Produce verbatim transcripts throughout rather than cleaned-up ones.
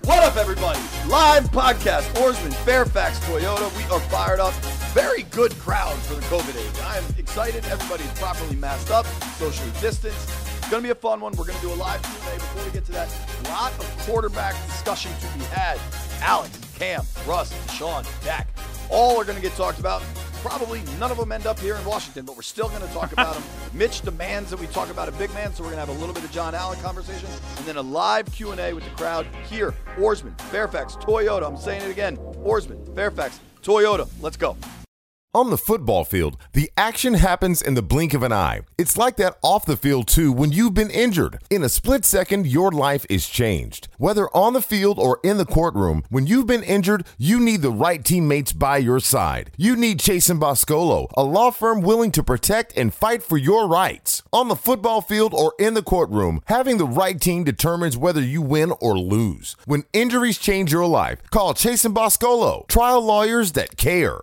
What up, everybody? Live podcast, Oarsman, Fairfax, Toyota. We are fired up. Very good crowd for the COVID age. I am excited. Everybody is properly masked up, socially distanced. It's going to be a fun one. We're going to do a live Q and A. Before we get to that, a lot of quarterback discussion to be had. Alex, Cam, Russ, Sean, Dak, all are going to get talked about. Probably none of them end up here in Washington, but we're still going to talk about them. Mitch demands that we talk about a big man, so we're going to have a little bit of John Allen conversation, and then a live Q and A with the crowd here. Oarsman, Fairfax, Toyota. I'm saying it again. Oarsman, Fairfax, Toyota. Let's go. On the football field, the action happens in the blink of an eye. It's like that off the field, too, when you've been injured. In a split second, your life is changed. Whether on the field or in the courtroom, when you've been injured, you need the right teammates by your side. You need Chasen Boscolo, a law firm willing to protect and fight for your rights. On the football field or in the courtroom, having the right team determines whether you win or lose. When injuries change your life, call Chasen Boscolo, trial lawyers that care.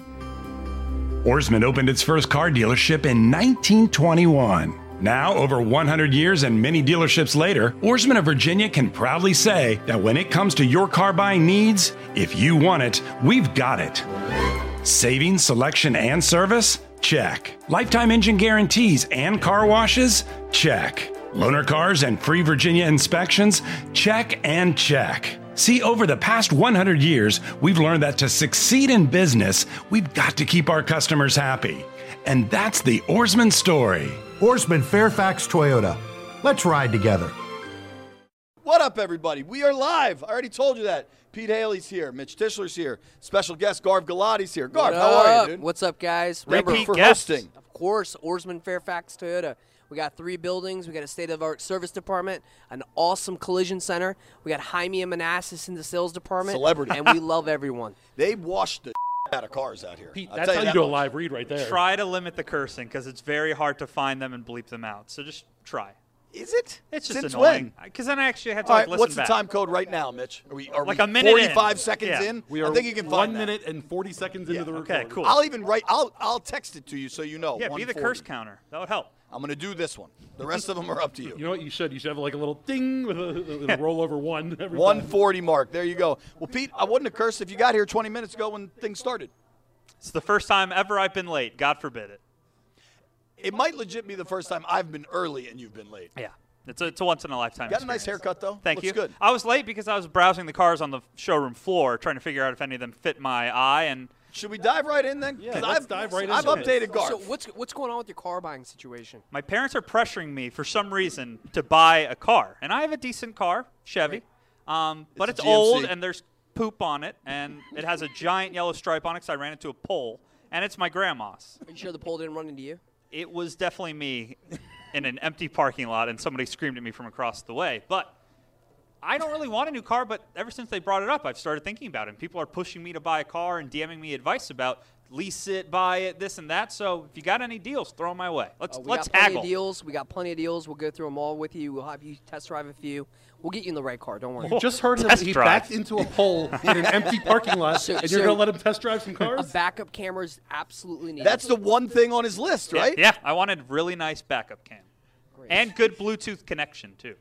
Oarsman opened its first car dealership in nineteen twenty-one. Now, over one hundred years and many dealerships later, Oarsman of Virginia can proudly say that when it comes to your car buying needs, if you want it, we've got it. Savings, selection, and service? Check. Lifetime engine guarantees and car washes? Check. Loaner cars and free Virginia inspections? Check and check. See, over the past one hundred years, we've learned that to succeed in business, we've got to keep our customers happy. And that's the Oarsman story. Oarsman, Fairfax, Toyota. Let's ride together. What up, everybody? We are live. I already told you that. Pete Haley's here. Mitch Tischler's here. Special guest Garv Galati's here. Garv, how are you, dude? What's up, guys? Remember Repeat for guest. hosting. Of course, Oarsman, Fairfax, Toyota. We got three buildings. We got a state-of-the-art service department, an awesome collision center. We got Jaime and Manassas in the sales department. Celebrity. And we love everyone. They washed the out of cars out here. Pete, I'll that's tell how you that do a much. live read right there. Try to limit the cursing because it's very hard to find them and bleep them out. So just try. Is it? It's just Since annoying. when? Because then I actually have to All like, right, listen what's the back. time code right now, Mitch? Are we are Like we a minute in. forty-five seconds Yeah. in? We are I think you can find one that. minute and forty seconds into Yeah. the Okay, recording. cool. I'll even write. I'll I'll text it to you so you know. Yeah, be the one forty. curse counter. That would help. I'm gonna do this one. The rest of them are up to you. You know what you should? You should have like a little ding with a, with a roll over one. Every one time. forty mark. There you go. Well, Pete, I wouldn't have cursed if you got here twenty minutes ago when things started. It's the first time ever I've been late. God forbid it. It might legit be the first time I've been early and you've been late. Yeah. It's a, it's a once in a lifetime Got a nice experience. haircut though. Thank Looks you. good. I was late because I was browsing the cars on the showroom floor trying to figure out if any of them fit my eye. And Should we dive right in then? Yeah, 'Cause let's I've, dive right I've into it. updated Garth. So what's what's going on with your car buying situation? my parents are pressuring me for some reason to buy a car. And I have a decent car, Chevy. Um, but It's it's, a G M C. old and there's poop on it. And it has a giant yellow stripe on it because I ran into a pole. And it's my grandma's. Are you sure the pole didn't run into you? It was definitely me in an empty parking lot, and somebody screamed at me from across the way. But I don't really want a new car, but ever since they brought it up, I've started thinking about it. And people are pushing me to buy a car and DMing me advice about lease it, buy it, this and that. So if you got any deals, throw them my way. Let's Uh, we let's got plenty haggle. of deals. We got plenty of deals. We'll go through them all with you. We'll have you test drive a few. We'll get you in the right car. Don't worry. You just heard him. Test He drive. backed into a pole in an empty parking lot, So- and you're so- going to let him test drive some A cars? backup camera is absolutely needed. That's the one thing on his list, Yeah, right? Yeah, I wanted really nice backup cam. Great. And good Bluetooth connection, too.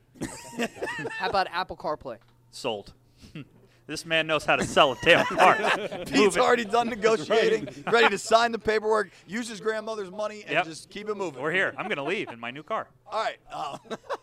How about Apple CarPlay? Sold. This man knows how to sell a damn car. Pete's Move it. already done negotiating, ready to sign the paperwork, use his grandmother's money, and Yep. just keep it moving. We're here. I'm going to leave in my new car. All right. Uh,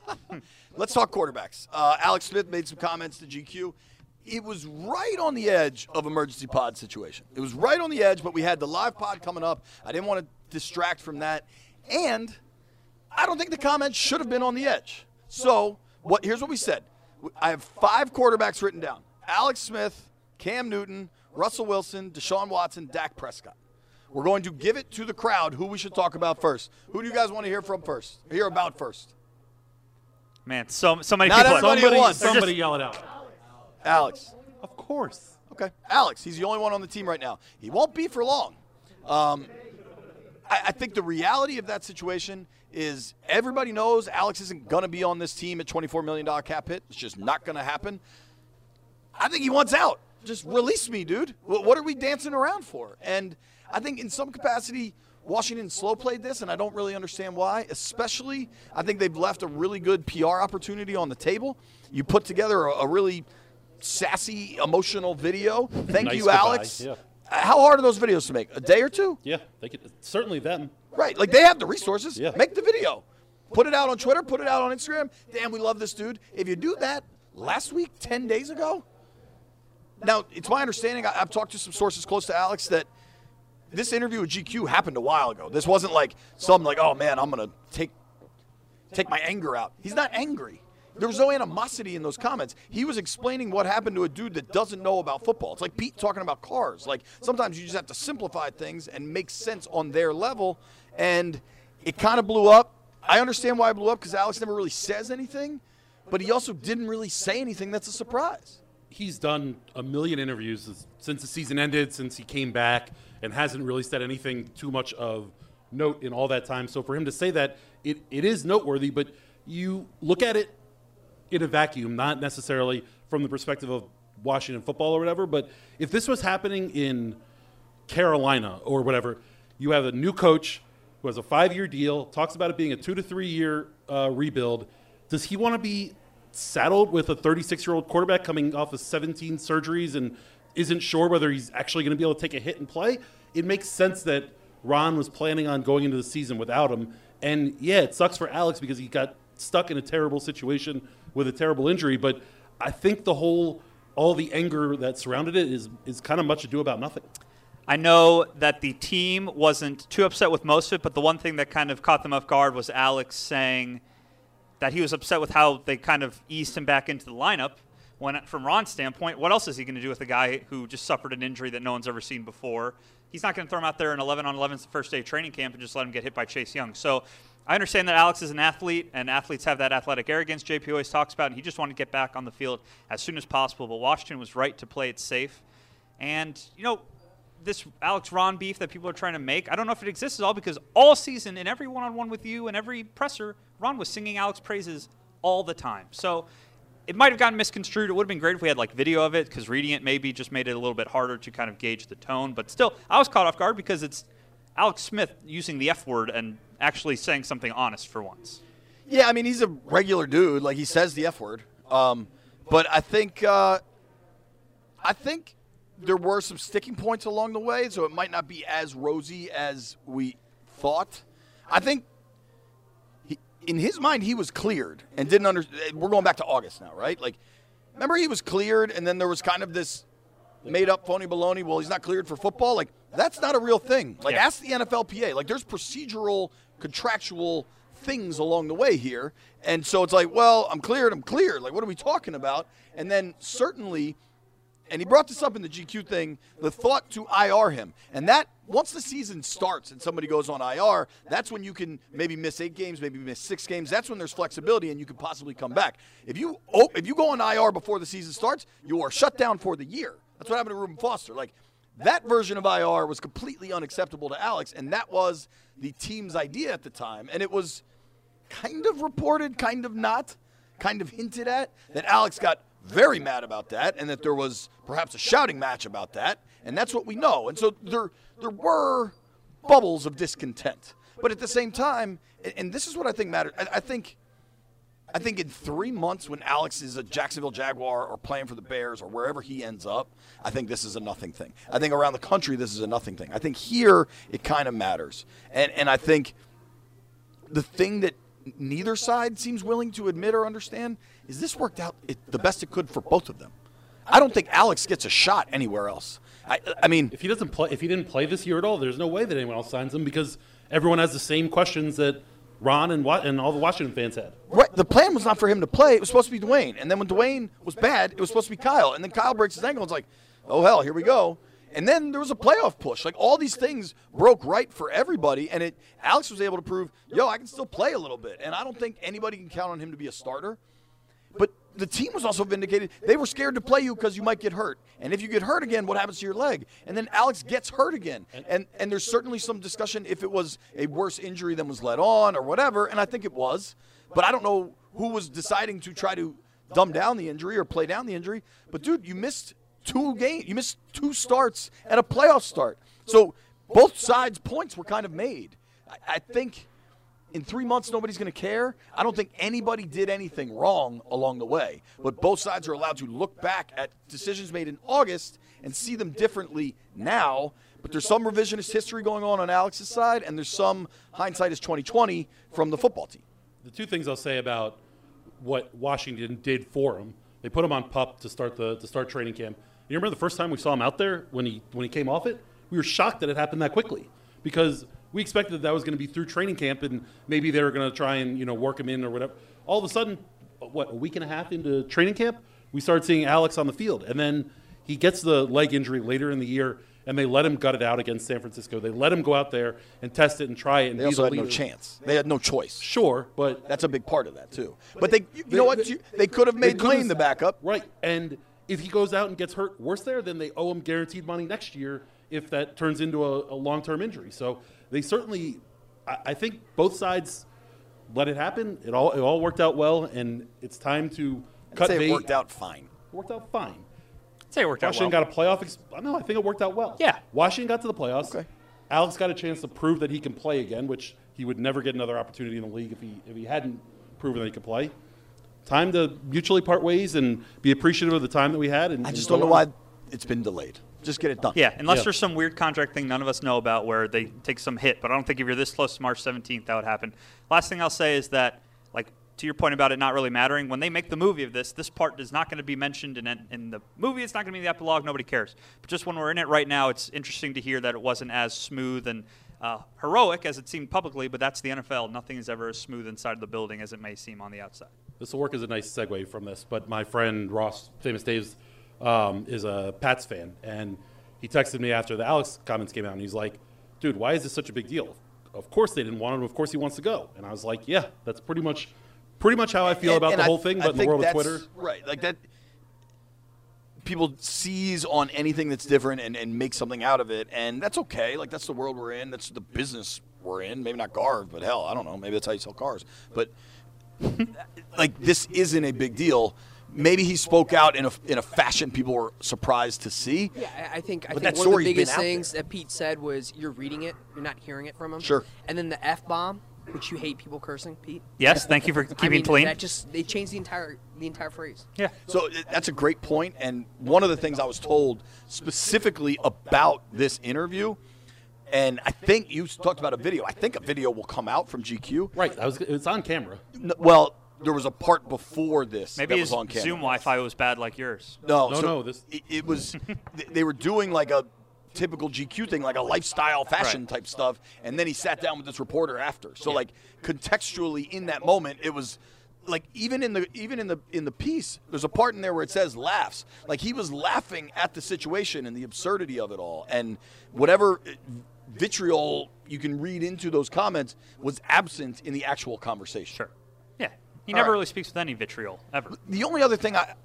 let's talk quarterbacks. Uh, Alex Smith made some comments to G Q. It was right on the edge of emergency pod situation. It was right on the edge, but we had the live pod coming up. I didn't want to distract from that. And I don't think the comments should have been on the edge. So what? Here's what we said. I have five quarterbacks written down. Alex Smith, Cam Newton, Russell Wilson, Deshaun Watson, Dak Prescott. We're going to give it to the crowd who we should talk about first. Who do you guys want to hear from first? Hear about first? Man, so so many Not people. everybody somebody at once. somebody yell it out. Alex. Of course. Okay. Alex, he's the only one on the team right now. He won't be for long. Um, I, I think the reality of that situation is everybody knows Alex isn't going to be on this team at twenty-four million dollars cap hit. It's just not going to happen. I think he wants out. Just release me, dude. What, what are we dancing around for? And I think in some capacity, Washington slow played this, and I don't really understand why. Especially, I think they've left a really good P R opportunity on the table. You put together a, a really sassy, emotional video. Thank Nice you, goodbye, Alex. yeah. How hard are those videos to make? A day or two? Yeah, they could, certainly them. Right. Like, they have the resources. Yeah. Make the video. Put it out on Twitter. Put it out on Instagram. Damn, we love this dude. If you do that last week, ten days ago. Now, it's my understanding, I, I've talked to some sources close to Alex, that this interview with G Q happened a while ago. This wasn't like something like, oh, man, I'm going to take take my anger out. He's not angry. There was no animosity in those comments. He was explaining what happened to a dude that doesn't know about football. It's like Pete talking about cars. Like, sometimes you just have to simplify things and make sense on their level. And it kind of blew up. I understand why it blew up, because Alex never really says anything, but he also didn't really say anything that's a surprise. He's done a million interviews since the season ended, since he came back, and hasn't really said anything too much of note in all that time. So for him to say that, it, it is noteworthy, but you look at it in a vacuum, not necessarily from the perspective of Washington football or whatever, but if this was happening in Carolina or whatever, you have a new coach who has a five-year deal, talks about it being a two to three-year uh, rebuild. Does he want to be saddled with a thirty-six-year-old quarterback coming off of seventeen surgeries and isn't sure whether he's actually going to be able to take a hit and play? It makes sense that Ron was planning on going into the season without him. And, yeah, it sucks for Alex because he got stuck in a terrible situation with a terrible injury. But I think the whole – all the anger that surrounded it is, is kind of much ado about nothing. I know that the team wasn't too upset with most of it, but the one thing that kind of caught them off guard was Alex saying that he was upset with how they kind of eased him back into the lineup. When, from Ron's standpoint, what else is he going to do with a guy who just suffered an injury that no one's ever seen before? He's not going to throw him out there in eleven on eleven the first day of training camp and just let him get hit by Chase Young. So I understand that Alex is an athlete, and athletes have that athletic arrogance J P always talks about, and he just wanted to get back on the field as soon as possible. But Washington was right to play it safe. And, you know, this Alex-Ron beef that people are trying to make, I don't know if it exists at all, because all season in every one-on-one with you and every presser, Ron was singing Alex praises all the time. So it might have gotten misconstrued. It would have been great if we had like video of it, because reading it maybe just made it a little bit harder to kind of gauge the tone. But still, I was caught off guard because it's Alex Smith using the F word and actually saying something honest for once. Yeah, I mean, he's a regular dude. Like, he says the F word. Um, but I think uh, I think there were some sticking points along the way, so it might not be as rosy as we thought. I think he, in his mind, he was cleared and didn't understand. We're going back to August now, right? Like, remember he was cleared, and then there was kind of this made-up phony baloney, well, he's not cleared for football. Like, that's not a real thing. Like, yeah. Ask the N F L P A. Like, there's procedural, contractual things along the way here. And so it's like, well, I'm cleared, I'm cleared. Like, what are we talking about? And then certainly, and he brought this up in the G Q thing, the thought to I R him. And that, once the season starts and somebody goes on I R, that's when you can maybe miss eight games, maybe miss six games. That's when there's flexibility and you can possibly come back. If you oh, if you go on I R before the season starts, you are shut down for the year. That's what happened to Reuben Foster. Like, that version of I R was completely unacceptable to Alex, and that was the team's idea at the time. And it was kind of reported, kind of not, kind of hinted at, that Alex got very mad about that and that there was perhaps a shouting match about that, and that's what we know. And so there there were bubbles of discontent. But at the same time, and this is what I think matters, I, I think I think in three months when Alex is a Jacksonville Jaguar or playing for the Bears or wherever he ends up, I think this is a nothing thing. I think around the country this is a nothing thing. I think here it kind of matters. And and I think the thing that neither side seems willing to admit or understand is this worked out it, the best it could for both of them. I don't think Alex gets a shot anywhere else. I, I mean, if he doesn't play, if he didn't play this year at all, there's no way that anyone else signs him because everyone has the same questions that Ron and and all the Washington fans had. Right. The plan was not for him to play. It was supposed to be Dwayne. And then when Dwayne was bad, it was supposed to be Kyle. And then Kyle breaks his ankle and it's like, oh, hell, here we go. And then there was a playoff push. Like, all these things broke right for everybody. And it Alex was able to prove, yo, I can still play a little bit. And I don't think anybody can count on him to be a starter. But the team was also vindicated. They were scared to play you because you might get hurt. And if you get hurt again, what happens to your leg? And then Alex gets hurt again. And and there's certainly some discussion if it was a worse injury than was let on or whatever. And I think it was. But I don't know who was deciding to try to dumb down the injury or play down the injury. But, dude, you missed two games. You missed two starts and a playoff start. So both sides' points were kind of made. I, I think in three months nobody's going to care. I don't think anybody did anything wrong along the way. But both sides are allowed to look back at decisions made in August and see them differently now. But there's some revisionist history going on on Alex's side, and there's some hindsight is twenty twenty from the football team. The two things I'll say about what Washington did for him, they put him on PUP to start the to start training camp. You remember the first time we saw him out there when he when he came off it? We were shocked that it happened that quickly because we expected that, that was going to be through training camp and maybe they were going to try and, you know, work him in or whatever. All of a sudden, what, a week and a half into training camp, we started seeing Alex on the field. And then he gets the leg injury later in the year, and they let him gut it out against San Francisco. They let him go out there and test it and try it. And they be also the had leader. no chance. They had no choice. Sure, but that's a big part of that too. But they, you know what? They could have made Lane the backup. Right, and if he goes out and gets hurt worse there, then they owe him guaranteed money next year if that turns into a, a long-term injury. So they certainly, I, I think both sides let it happen. It all it all worked out well, and it's time to I'd cut say bait. It worked out fine. Worked out fine. I'd say it worked Washington out well. got a playoff. Ex- no, I think it worked out well. Yeah. Washington got to the playoffs. Okay. Alex got a chance to prove that he can play again, which he would never get another opportunity in the league if he if he hadn't proven that he could play. Time to mutually part ways and be appreciative of the time that we had. And I just and don't go know on. why it's been delayed. Just get it done. Yeah, unless Yeah. there's some weird contract thing none of us know about where they take some hit. But I don't think if you're this close to March seventeenth, that would happen. Last thing I'll say is that, like, to your point about it not really mattering, when they make the movie of this, this part is not going to be mentioned in, in the movie. It's not going to be in the epilogue. Nobody cares. But just when we're in it right now, it's interesting to hear that it wasn't as smooth and uh, heroic as it seemed publicly, but that's the N F L. Nothing is ever as smooth inside of the building as it may seem on the outside. This will work as a nice segue from this, but my friend Ross, Famous Dave's, um, is a Pats fan, and he texted me after the Alex comments came out, and he's like, dude, why is this such a big deal? Of course they didn't want him. Of course he wants to go. And I was like, yeah, that's pretty much pretty much how I feel And- about and the I- whole thing, I but in the think world of that's- Twitter. Right, like that. People seize on anything that's different and, and make something out of it, and that's okay. Like, that's the world we're in. That's the business we're in. Maybe not Garv, but hell, I don't know. Maybe that's how you sell cars. But, like, this isn't a big deal. Maybe he spoke out in a, in a fashion people were surprised to see. Yeah, I I think I But think that one of the story's been biggest out things there. that Pete said was you're reading it, you're not hearing it from him. Sure. And then the F bomb, which you hate people cursing, Pete. Yes, thank you for I keeping mean, clean. that just they changed the entire the entire phrase. Yeah. So uh, that's a great point, and one of the things I was told specifically about this interview, and I think you talked about a video. I think a video will come out from G Q. Right, I was, it's on camera. N- Well, there was a part before this Maybe that his was on camera. Zoom Wi-Fi was bad like yours. No, No, so no, this- it, it was. th- They were doing like a typical G Q thing, like a lifestyle fashion Right. type stuff, and then he sat down with this reporter after. So like contextually in that moment, it was like even in the even in the in the piece, there's a part in there where it says laughs. Like he was laughing at the situation and the absurdity of it all, and whatever vitriol you can read into those comments was absent in the actual conversation. Sure. Yeah. He All never right. really speaks with any vitriol, ever. The only other thing I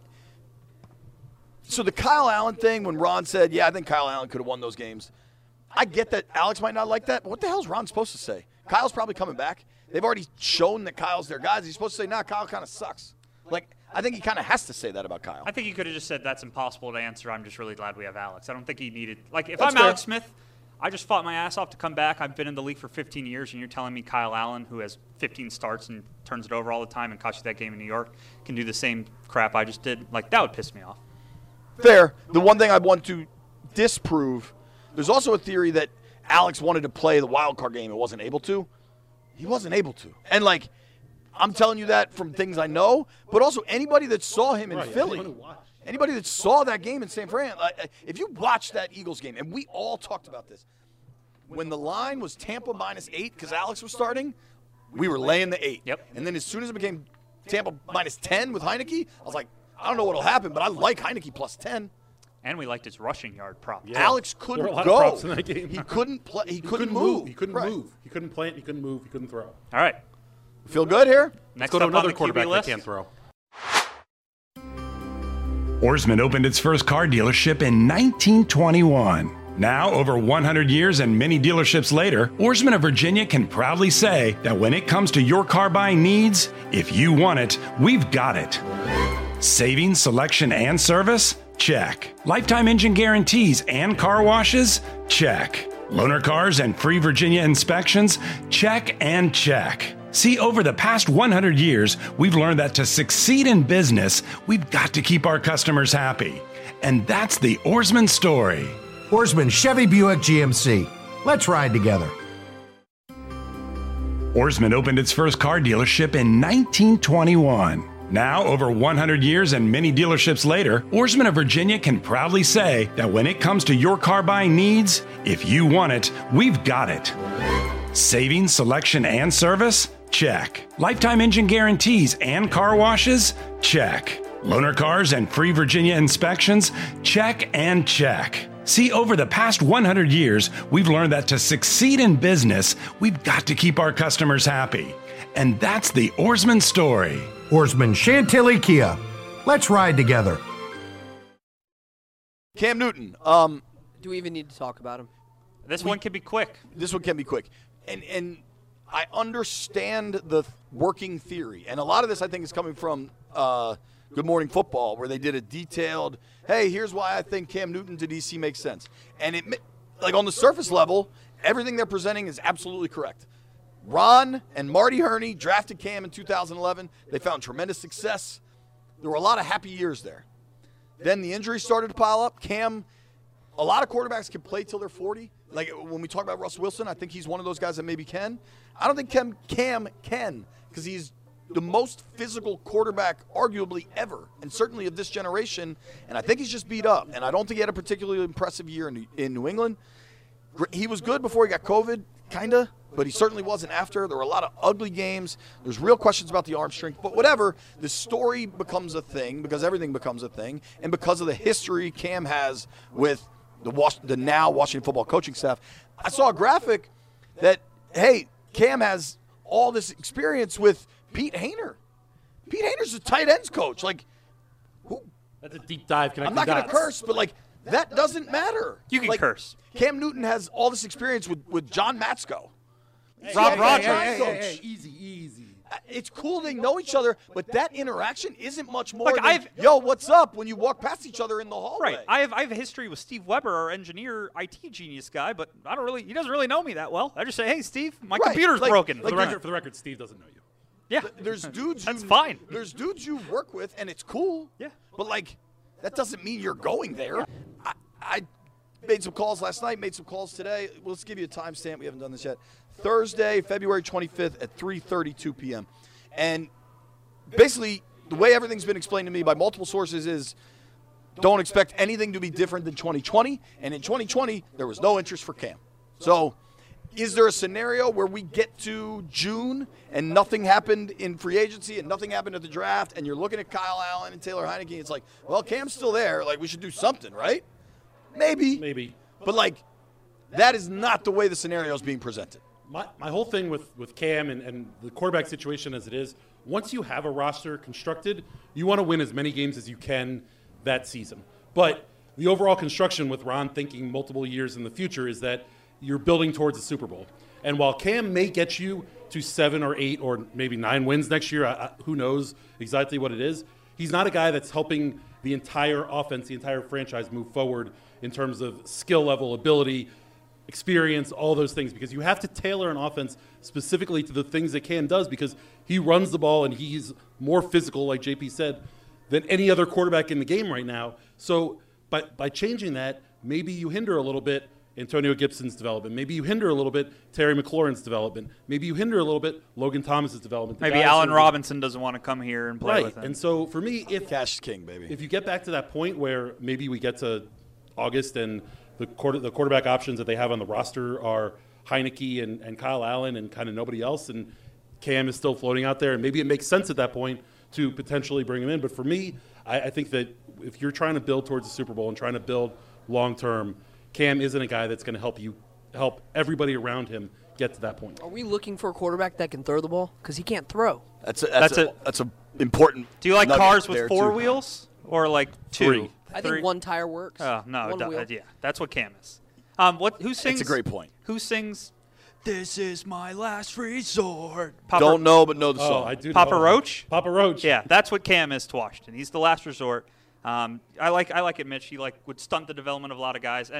so the Kyle Allen thing, when Ron said, yeah, I think Kyle Allen could have won those games. I get that Alex might not like that, but what the hell is Ron supposed to say? Kyle's probably coming back. They've already shown that Kyle's their guy. He's supposed to say, nah, Kyle kind of sucks. Like, I think he kind of has to say that about Kyle. I think he could have just said that's impossible to answer. I'm just really glad we have Alex. I don't think he needed like if That's I'm fair. Alex Smith, I just fought my ass off to come back. I've been in the league for fifteen years, and you're telling me Kyle Allen, who has fifteen starts and turns it over all the time and cost you that game in New York, can do the same crap I just did? Like that would piss me off. Fair. The one thing I want to disprove, there's also a theory that Alex wanted to play the wild card game and wasn't able to. He wasn't able to. And, like, I'm telling you that from things I know, but also anybody that saw him in Right, Philly, anyone who watched. anybody that saw that game in San Fran, like, if you watched that Eagles game, and we all talked about this, when the line was Tampa minus eight because Alex was starting, we were laying the eight. Yep. And then as soon as it became Tampa minus ten with Heineke, I was like, I don't know what'll happen, but I like Heineke plus ten. And we liked his rushing yard prop. Yeah. Alex There were couldn't a lot go. of props in that game. He couldn't play. He, He couldn't, couldn't move. He couldn't Right. move. He couldn't plant. He couldn't move. He couldn't throw. All right. Feel good here? Next Let's go to up another on the Q B quarterback that list. can't throw. Oarsman opened its first car dealership in nineteen twenty-one. Now, over one hundred years and many dealerships later, Oarsman of Virginia can proudly say that when it comes to your car buying needs, if you want it, we've got it. Savings, selection, and service? Check. Lifetime engine guarantees and car washes? Check. Loaner cars and free Virginia inspections? Check and check. See, over the past one hundred years, we've learned that to succeed in business, we've got to keep our customers happy. And that's the Ourisman story. Ourisman Chevy Buick G M C. Let's ride together. Ourisman opened its first car dealership in nineteen twenty-one. Now, over one hundred years and many dealerships later, Ourisman of Virginia can proudly say that when it comes to your car buying needs, if you want it, we've got it. Savings, selection, and service? Check. Lifetime engine guarantees and car washes? Check. Loaner cars and free Virginia inspections? Check and check. See, over the past one hundred years, we've learned that to succeed in business, we've got to keep our customers happy. And that's the Ourisman story. Ourisman Chantilly Kia. Let's ride together. Cam Newton. Um, Do we even need to talk about him? This we, one can be quick. This one can be quick. And and I understand the th- working theory. And a lot of this, I think, is coming from uh, Good Morning Football, where they did a detailed, hey, here's why I think Cam Newton to D C makes sense. And it, like on the surface level, everything they're presenting is absolutely correct. Ron and Marty Herney drafted Cam in two thousand eleven. They found tremendous success. There were a lot of happy years there. Then the injuries started to pile up. Cam, a lot of quarterbacks can play till they're forty. Like when we talk about Russ Wilson, I think he's one of those guys that maybe can. I don't think Cam, Cam can because he's the most physical quarterback arguably ever, and certainly of this generation. And I think he's just beat up. And I don't think he had a particularly impressive year in, in New England. He was good before he got COVID, kind of. But he certainly wasn't after. There were a lot of ugly games. There's real questions about the arm strength. But whatever, the story becomes a thing because everything becomes a thing. And because of the history Cam has with the, Was- the now Washington football coaching staff, I saw a graphic that, hey, Cam has all this experience with Pete Hainer. Pete Hainer's a tight ends coach. Like, who? That's a deep dive. I'm not going to curse, but, like, that doesn't matter. You can like, curse. Cam Newton has all this experience with, with John Matsko. Rob hey, Rogers. Hey, hey, hey, hey, easy, easy. It's cool they know each other, but that interaction isn't much more Look, than, I've- yo, what's up, when you walk past each other in the hallway. Right. I have I have a history with Steve Weber, our engineer, I T genius guy, but I don't really. He doesn't really know me that well. I just say, hey, Steve, my Right, computer's like- broken. For like the you- record, for the record, Steve doesn't know you. yeah. There's dudes That's you, fine. There's dudes you work with, and it's cool. Yeah. But, like, that doesn't mean you're going there. I, I made some calls last night, made some calls today. Well, let's give you a timestamp. We haven't done this yet. Thursday, February twenty-fifth at three thirty-two p.m. And basically, the way everything's been explained to me by multiple sources is don't expect anything to be different than twenty twenty. And in twenty twenty, there was no interest for Cam. So is there a scenario where we get to June and nothing happened in free agency and nothing happened at the draft, and you're looking at Kyle Allen and Taylor Heineke, it's like, well, Cam's still there. Like, we should do something, right? Maybe. Maybe. But, like, that is not the way the scenario is being presented. My, my whole thing with, with Cam and, and the quarterback situation as it is, once you have a roster constructed, you want to win as many games as you can that season. But the overall construction with Ron thinking multiple years in the future is that you're building towards a Super Bowl. And while Cam may get you to seven or eight or maybe nine wins next year, I, I, who knows exactly what it is, he's not a guy that's helping the entire offense, the entire franchise move forward in terms of skill level, ability, experience, all those things, because you have to tailor an offense specifically to the things that Cam does, because he runs the ball and he's more physical, like J P said, than any other quarterback in the game right now. So by, by changing that, maybe you hinder a little bit Antonio Gibson's development. Maybe you hinder a little bit Terry McLaurin's development. Maybe you hinder a little bit Logan Thomas's development. The Maybe guys Allen who- Robinson doesn't want to come here and play Right. with him. And so for me, if Cash is king, baby. if you get back to that point where maybe we get to August and the quarter, the quarterback options that they have on the roster are Heineke and, and Kyle Allen and kind of nobody else, and Cam is still floating out there, and maybe it makes sense at that point to potentially bring him in. But for me, I, I think that if you're trying to build towards the Super Bowl and trying to build long-term, Cam isn't a guy that's going to help you help everybody around him get to that point. Are we looking for a quarterback that can throw the ball? Because he can't throw. That's a, that's, That's a, a- that's a important. Do you like nugget cars there, with four too. wheels or like two? Three. I Three? think one tire works. Oh no, One it wheel. does. Yeah, that's what Cam is. Um, what? Who sings? That's a great point. Who sings? This is my last resort. Papa, Don't know, but know the Oh, song. I do. Papa know. Roach? Papa Roach. Yeah, that's what Cam is to Washington. He's the last resort. Um, I like I like it, Mitch. He like would stunt the development of a lot of guys, and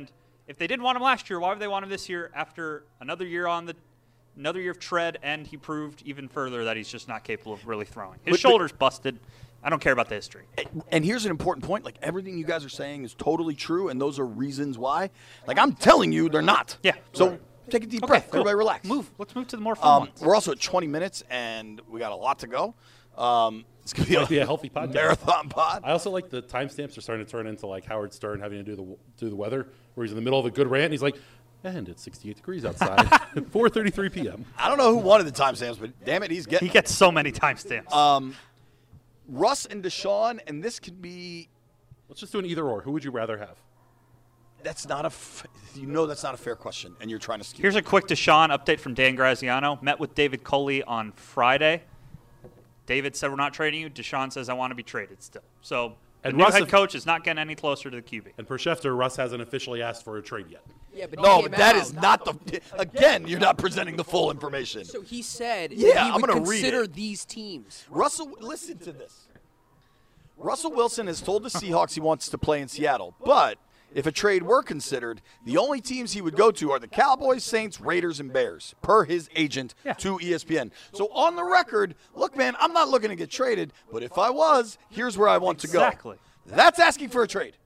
if they didn't want him last year, why would they want him this year after another year on the another year of tread, and he proved even further that he's just not capable of really throwing. His But- shoulder's busted. I don't care about the history. And here's an important point. Like, everything you guys are saying is totally true, and those are reasons why. Like, I'm telling you, they're not. Yeah. So take a deep Okay, breath. cool. Everybody relax. Move. Let's move to the more fun Um, ones. we're also at twenty minutes, and we got a lot to go. Um, it's going to Might be be a, a healthy podcast. marathon pod. I also like the timestamps are starting to turn into like Howard Stern having to do the do the weather, where he's in the middle of a good rant and he's like, and it's sixty-eight degrees outside at four thirty-three p.m. I don't know who wanted the timestamps, but damn it, he's getting He gets so many timestamps. Um, Russ and Deshaun, and this could be Let's just do an either or. Who would you rather have? that's not a f- you know that's not a fair question, and you're trying to skew. Here's a quick Deshaun update from Dan Graziano. Met with David Coley on Friday. David said we're not trading you. Deshaun says I want to be traded still. So the And new Russ head if- coach is not getting any closer to the Q B. And per Schefter, Russ hasn't officially asked for a trade yet. Yeah, but he no, came but that out. is not the. Again, you're not presenting the full information. So he said that Yeah, he I'm would gonna read consider it. these teams. Russell, listen to this. Russell Wilson has told the Seahawks he wants to play in Seattle, but if a trade were considered, the only teams he would go to are the Cowboys, Saints, Raiders, and Bears, per his agent to E S P N. So on the record, look, man, I'm not looking to get traded, but if I was, here's where I want to go. Exactly. That's asking for a trade.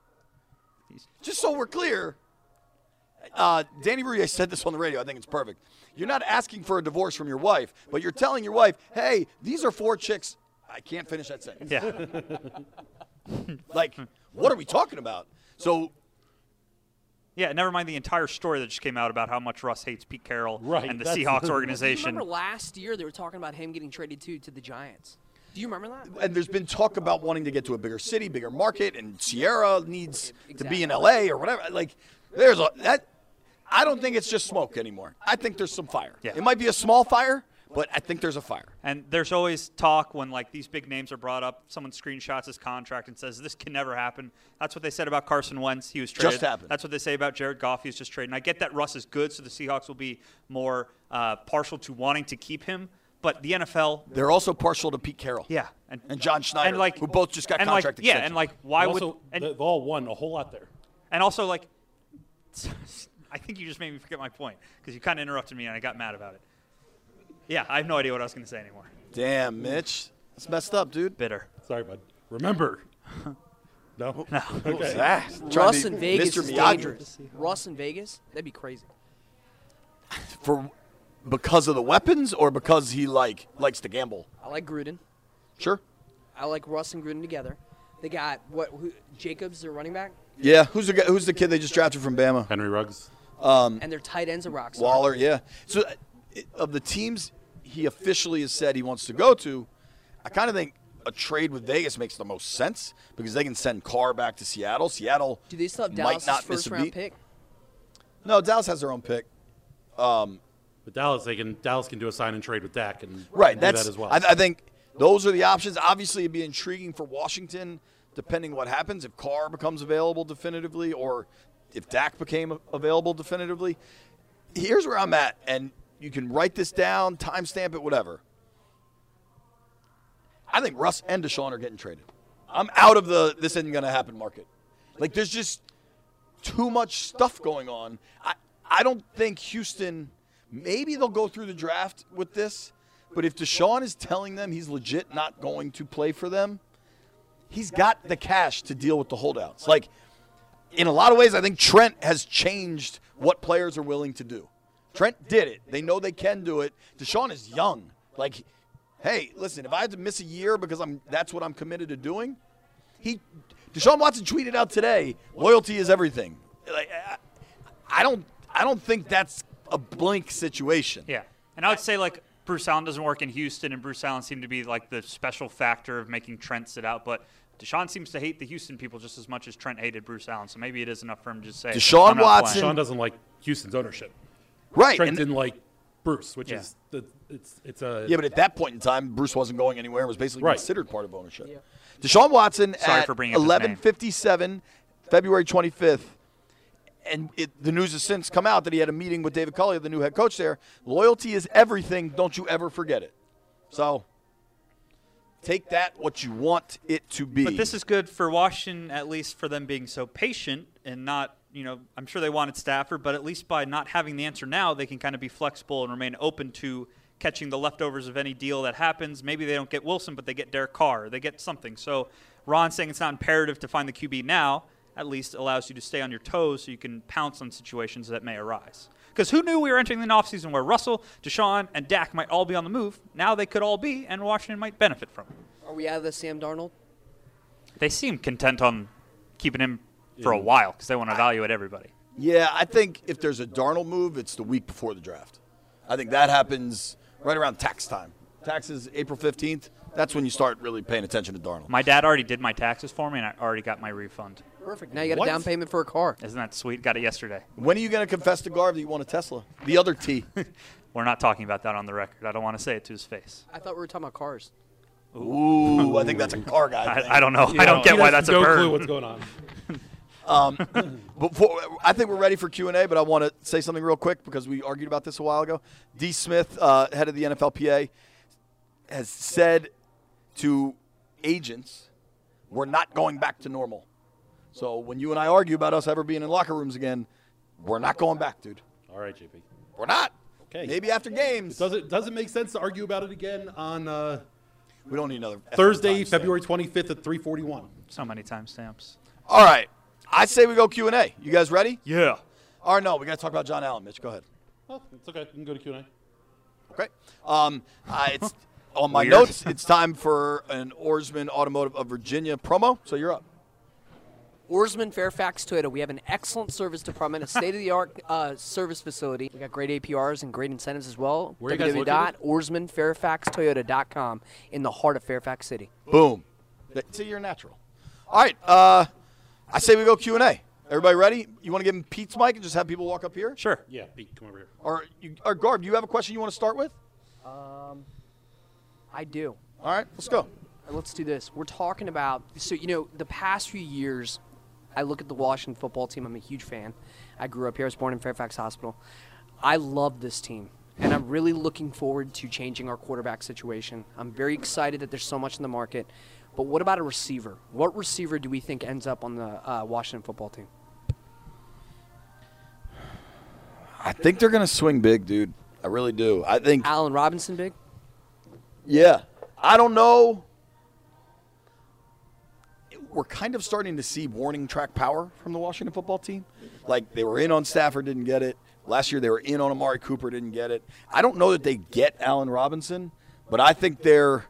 Just so we're clear, uh, Danny Rouillet said this on the radio. I think it's perfect. You're not asking for a divorce from your wife, but you're telling your wife, hey, these are four chicks. I can't finish that sentence. Yeah. Like, what are we talking about? So, Yeah, never mind the entire story that just came out about how much Russ hates Pete Carroll Right, and the that's- Seahawks organization. Remember last year they were talking about him getting traded to to the Giants. Do you remember that? and there's been talk about wanting to get to a bigger city, bigger market, and Sierra needs to be in Exactly. L A or whatever. Like, there's a that. I don't think it's just smoke anymore. I think there's some fire. Yeah. It might be a small fire, but I think there's a fire. And there's always talk when like these big names are brought up. Someone screenshots his contract and says this can never happen. That's what they said about Carson Wentz. He was traded. Just happened. That's what they say about Jared Goff. He was just traded. And I get that Russ is good, so the Seahawks will be more uh, partial to wanting to keep him. But the N F L, They're also partial to Pete Carroll. yeah, and, And John Schneider, and like who both just got and contract like, yeah, extensions. and like why also, would and, they've all won a whole lot there. and also like I think you just made me forget my point because you kind of interrupted me and I got mad about it. Yeah, I have no idea what I was going to say anymore. Damn, Mitch. That's messed up, dude. Bitter. Sorry, bud. Remember. No? No. What was Okay. that? Trying to Russ be in Vegas Mister is Miyagi. dangerous. Russ in Vegas, that'd be crazy. For because of the weapons or because he like likes to gamble? I like Gruden. Sure. I like Russ and Gruden together. They got what? Who, Jacobs, their running back, Yeah. Who's the guy, who's the kid they just drafted from Bama? Henry Ruggs. and their tight ends are rock stars. Waller. Yeah. So uh, it- of the teams he officially has said he wants to go to, I kind of think a trade with Vegas makes the most sense because they can send Carr back to Seattle. Seattle Do they still have might Dallas' not miss first a round beat. pick? No, Dallas has their own pick. But Dallas, they can Dallas can do a sign and trade with Dak and Right. do That's that as well. I, I think those are the options. Obviously, it'd be intriguing for Washington, depending what happens if Carr becomes available definitively or if Dak became available definitively. Here's where I'm at, and you can write this down, timestamp it, whatever. I think Russ and Deshaun are getting traded. I'm out of the this isn't going to happen market. Like, there's just too much stuff going on. I, I don't think Houston, maybe they'll go through the draft with this, but if Deshaun is telling them he's legit not going to play for them, he's got the cash to deal with the holdouts. Like, in a lot of ways, I think Trent has changed what players are willing to do. Trent did it. They know they can do it. Deshaun is young. Like, hey, listen, if I have to miss a year because I'm that's what I'm committed to doing, he Deshaun Watson tweeted out today, loyalty is everything. Like, I, I don't I don't think that's a blink situation. Yeah, and I would say like Bruce Allen doesn't work in Houston, and Bruce Allen seemed to be like the special factor of making Trent sit out. But Deshaun seems to hate the Houston people just as much as Trent hated Bruce Allen. So maybe it is enough for him to just say Deshaun I'm not Watson- playing. Sean doesn't like Houston's ownership. Right. Trent and- didn't like Bruce, which Yeah. is the it's it's a Yeah, but at that point in time, Bruce wasn't going anywhere and was basically Right. considered part of ownership. Deshaun Watson Sorry at for bringing up his eleven name. fifty-seven, February twenty-fifth, and it, the news has since come out that he had a meeting with David Culley, the new head coach there. Loyalty is everything. Don't you ever forget it. So take that what you want it to be. But this is good for Washington, at least for them being so patient and not you know, I'm sure they wanted Stafford, but at least by not having the answer now, they can kind of be flexible and remain open to catching the leftovers of any deal that happens. Maybe they don't get Wilson, but they get Derek Carr. Or they get something. So Ron saying it's not imperative to find the Q B now at least allows you to stay on your toes so you can pounce on situations that may arise. Because who knew we were entering the offseason where Russell, Deshaun, and Dak might all be on the move? Now they could all be, and Washington might benefit from it. Are we out of the Sam Darnold? They seem content on keeping him for a while because they want to evaluate everybody. Yeah, I think if there's a Darnold move, it's the week before the draft. I think that happens right around tax time. Taxes April fifteenth. That's when you start really paying attention to Darnold. My dad already did my taxes for me, and I already got my refund. Perfect. Now you got What? a down payment for a car. Isn't that sweet? Got it yesterday. When are you going to confess to Garv that you want a Tesla? The other T. We're not talking about that on the record. I don't want to say it to his face. I thought we were talking about cars. Ooh, I think that's a car guy thing. I, I don't know. Yeah, I don't get he why has that's no a bird. clue what's going on. Before, I think we're ready for Q and A, but I want to say something real quick because we argued about this a while ago. D. Smith, uh, head of the N F L P A, has said to agents, we're not going back to normal. So when you and I argue about us ever being in locker rooms again, we're not going back, dude. All right, J P. We're not. Okay. Maybe after games. Does it does it make sense to argue about it again on uh, We don't need another Thursday, timestamp. February twenty-fifth at three forty-one? So many timestamps. All right. I say we go Q and A. You guys ready? Yeah. Or no, we got to talk about John Allen. Mitch, go ahead. Oh, it's okay. You can go to Q and A. Okay. Um, uh, it's on my Weird. notes. It's time for an Oarsman Automotive of Virginia promo. So you're up. Oarsman Fairfax Toyota. We have an excellent service department, a state-of-the-art uh, service facility. We got great A P Rs and great incentives as well. Where are you guys w w w dot oarsman fairfax toyota dot com in the heart of Fairfax City. Boom. See, you're natural. All right. Uh, I say we go Q and A. Everybody ready? You want to give him Pete's mic and just have people walk up here? Sure. Yeah, Pete, come over here. Or, you, or Garb, do you have a question you want to start with? I do. All right, let's go. And let's do this. We're talking about, so, you know, the past few years, I look at the Washington football team. I'm a huge fan. I grew up here. I was born in Fairfax Hospital. I love this team, and I'm really looking forward to changing our quarterback situation. I'm very excited that there's so much in the market. But what about a receiver? What receiver do we think ends up on the uh, Washington football team? I think they're going to swing big, dude. I really do. I think, Allen Robinson big? yeah. I don't know. We're kind of starting to see warning track power from the Washington football team. Like, they were in on Stafford, didn't get it. Last year they were in on Amari Cooper, didn't get it. I don't know that they get Allen Robinson, but I think they're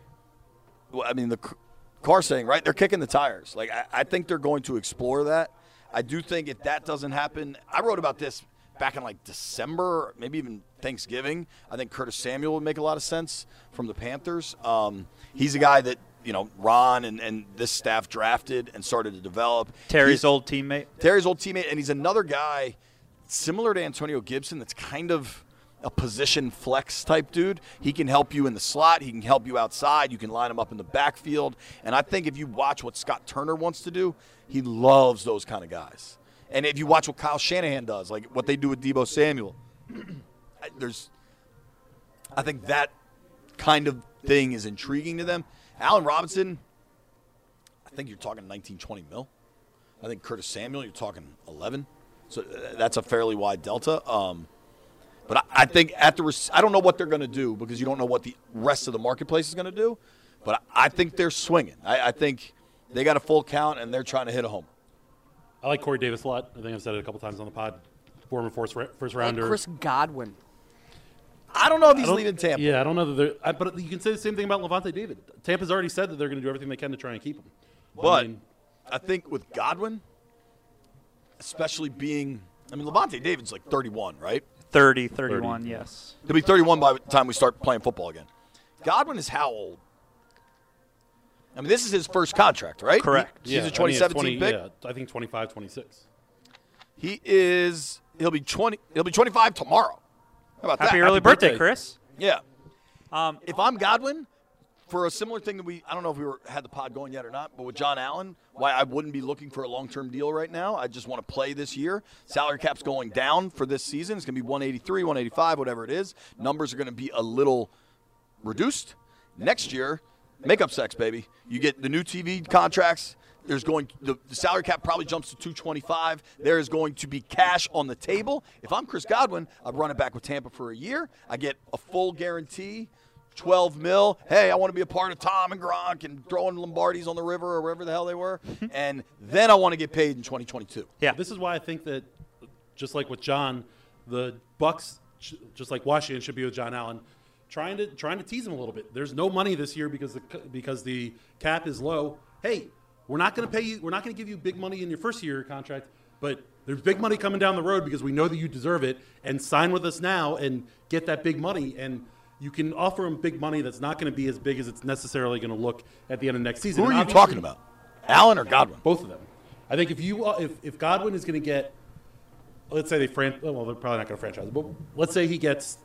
– well, I mean, the car saying, right, they're kicking the tires. Like, I, I think they're going to explore that. I do think if that doesn't happen – I wrote about this back in, like, December, maybe even Thanksgiving. I think Curtis Samuel would make a lot of sense from the Panthers. Um, he's a guy that – you know, Ron and, and this staff drafted and started to develop. Terry's He's, old teammate. Terry's old teammate, and he's another guy similar to Antonio Gibson that's kind of a position flex type dude. He can help you in the slot. He can help you outside. You can line him up in the backfield. And I think if you watch what Scott Turner wants to do, he loves those kind of guys. And if you watch what Kyle Shanahan does, like what they do with Deebo Samuel, there's, I think that kind of thing is intriguing to them. Allen Robinson, I think you're talking nineteen, twenty mil. I think Curtis Samuel, you're talking eleven. So that's a fairly wide delta. Um, but I, I think at the – I don't know what they're going to do because you don't know what the rest of the marketplace is going to do. But I, I think they're swinging. I, I think they got a full count, and they're trying to hit a home. I like Corey Davis a lot. I think I've said it a couple times on the pod. Former first, first rounder. Like Chris Godwin. I don't know if he's I don't- leaving Tampa. Yeah, I don't know that they're. I, but you can say the same thing about Levante David. Tampa's already said that they're going to do everything they can to try and keep him. But I mean, I think with Godwin, especially being – I mean, Levante David's like thirty-one, right? thirty, thirty-one, yes. He'll be thirty-one by the time we start playing football again. Godwin is how old? I mean, this is his first contract, right? Correct. He- yeah, he's a I mean, twenty it's seventeen twenty, pick. Yeah, I think twenty-five, twenty-six. He is – he'll be twenty. He'll be twenty-five tomorrow. How about Happy that? early birthday, birthday. Chris. Yeah. Um, If I'm Godwin, for a similar thing that we – I don't know if we were had the pod going yet or not, but with John Allen, why I wouldn't be looking for a long-term deal right now. I just want to play this year. Salary cap's going down for this season. It's going to be one eighty-three, one eighty-five, whatever it is. Numbers are going to be a little reduced. Next year, make up sex, baby. You get the new T V contracts. There's going the, the salary cap probably jumps to two twenty-five. There is going to be cash on the table. If I'm Chris Godwin, I'd run it back with Tampa for a year. I get a full guarantee, twelve mil. Hey, I want to be a part of Tom and Gronk and throwing Lombardis on the river or wherever the hell they were. And then I want to get paid in twenty twenty-two. Yeah, this is why I think that, just like with John, the Bucks, just like Washington, should be with John Allen, trying to trying to tease him a little bit. There's no money this year because the because the cap is low. Hey, we're not going to pay you. We're not going to give you big money in your first year contract, but there's big money coming down the road because we know that you deserve it. And sign with us now and get that big money. And you can offer him big money that's not going to be as big as it's necessarily going to look at the end of next season. Who are and you talking about? Allen or Godwin? Both of them. I think if you uh, if if Godwin is going to get, let's say they fran- well they're probably not going to franchise, but let's say he gets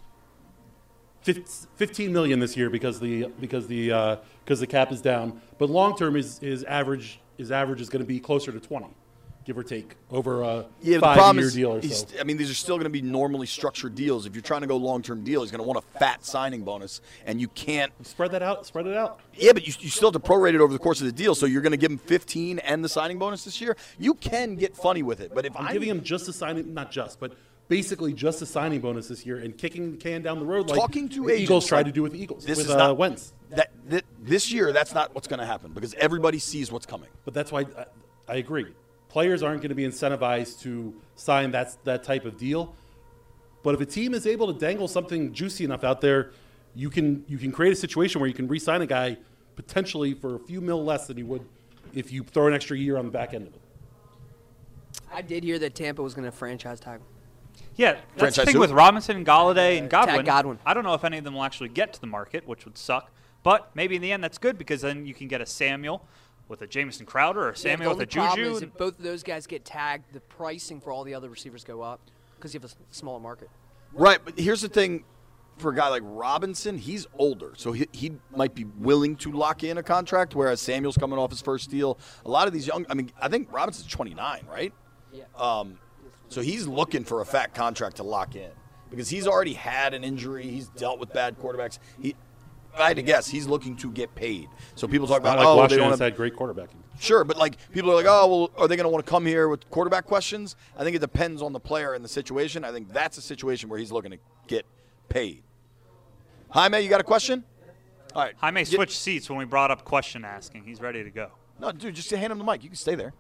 fifteen million this year because the because the uh, because the cap is down, but long term his his average his average is going to be closer to twenty, give or take, over a yeah, five-year deal or so. I mean, these are still going to be normally structured deals. If you're trying to go long-term deal, he's going to want a fat signing bonus, and you can't spread that out. Spread it out. Yeah, but you, you still have to prorate it over the course of the deal. So you're going to give him fifteen and the signing bonus this year. You can get funny with it, but if I'm, I'm giving him just a signing, not just, but basically just a signing bonus this year and kicking the can down the road like talking to the agents, Eagles tried like, to do with the Eagles this with is uh, not, Wentz. That, that this year, that's not what's going to happen because everybody sees what's coming. But that's why I, I agree. Players aren't going to be incentivized to sign that that type of deal. But if a team is able to dangle something juicy enough out there, you can you can create a situation where you can re-sign a guy potentially for a few mil less than you would if you throw an extra year on the back end of it. I did hear that Tampa was going to franchise tag him. Yeah, that's Franchise the thing who? with Robinson and Galladay and Godwin. Tag Godwin. I don't know if any of them will actually get to the market, which would suck. But maybe in the end that's good because then you can get a Samuel with a Jamison Crowder or a Samuel yeah, with a the only problem Juju. is if both of those guys get tagged, the pricing for all the other receivers go up because you have a s- smaller market. Right, but here's the thing. For a guy like Robinson, he's older, so he, he might be willing to lock in a contract, whereas Samuel's coming off his first deal. A lot of these young – I mean, I think Robinson's twenty-nine, right? Yeah. Um, so he's looking for a fat contract to lock in because he's already had an injury. He's dealt with bad quarterbacks. He, if I had to guess, he's looking to get paid. So people talk about, Not like oh, they Washington's want to had great quarterbacking. Sure, but like people are like, oh, well, are they going to want to come here with quarterback questions? I think it depends on the player and the situation. I think that's a situation where he's looking to get paid. Jaime, you got a question? All right. Jaime Get- switched seats when we brought up question asking. He's ready to go. No, dude, just hand him the mic. You can stay there.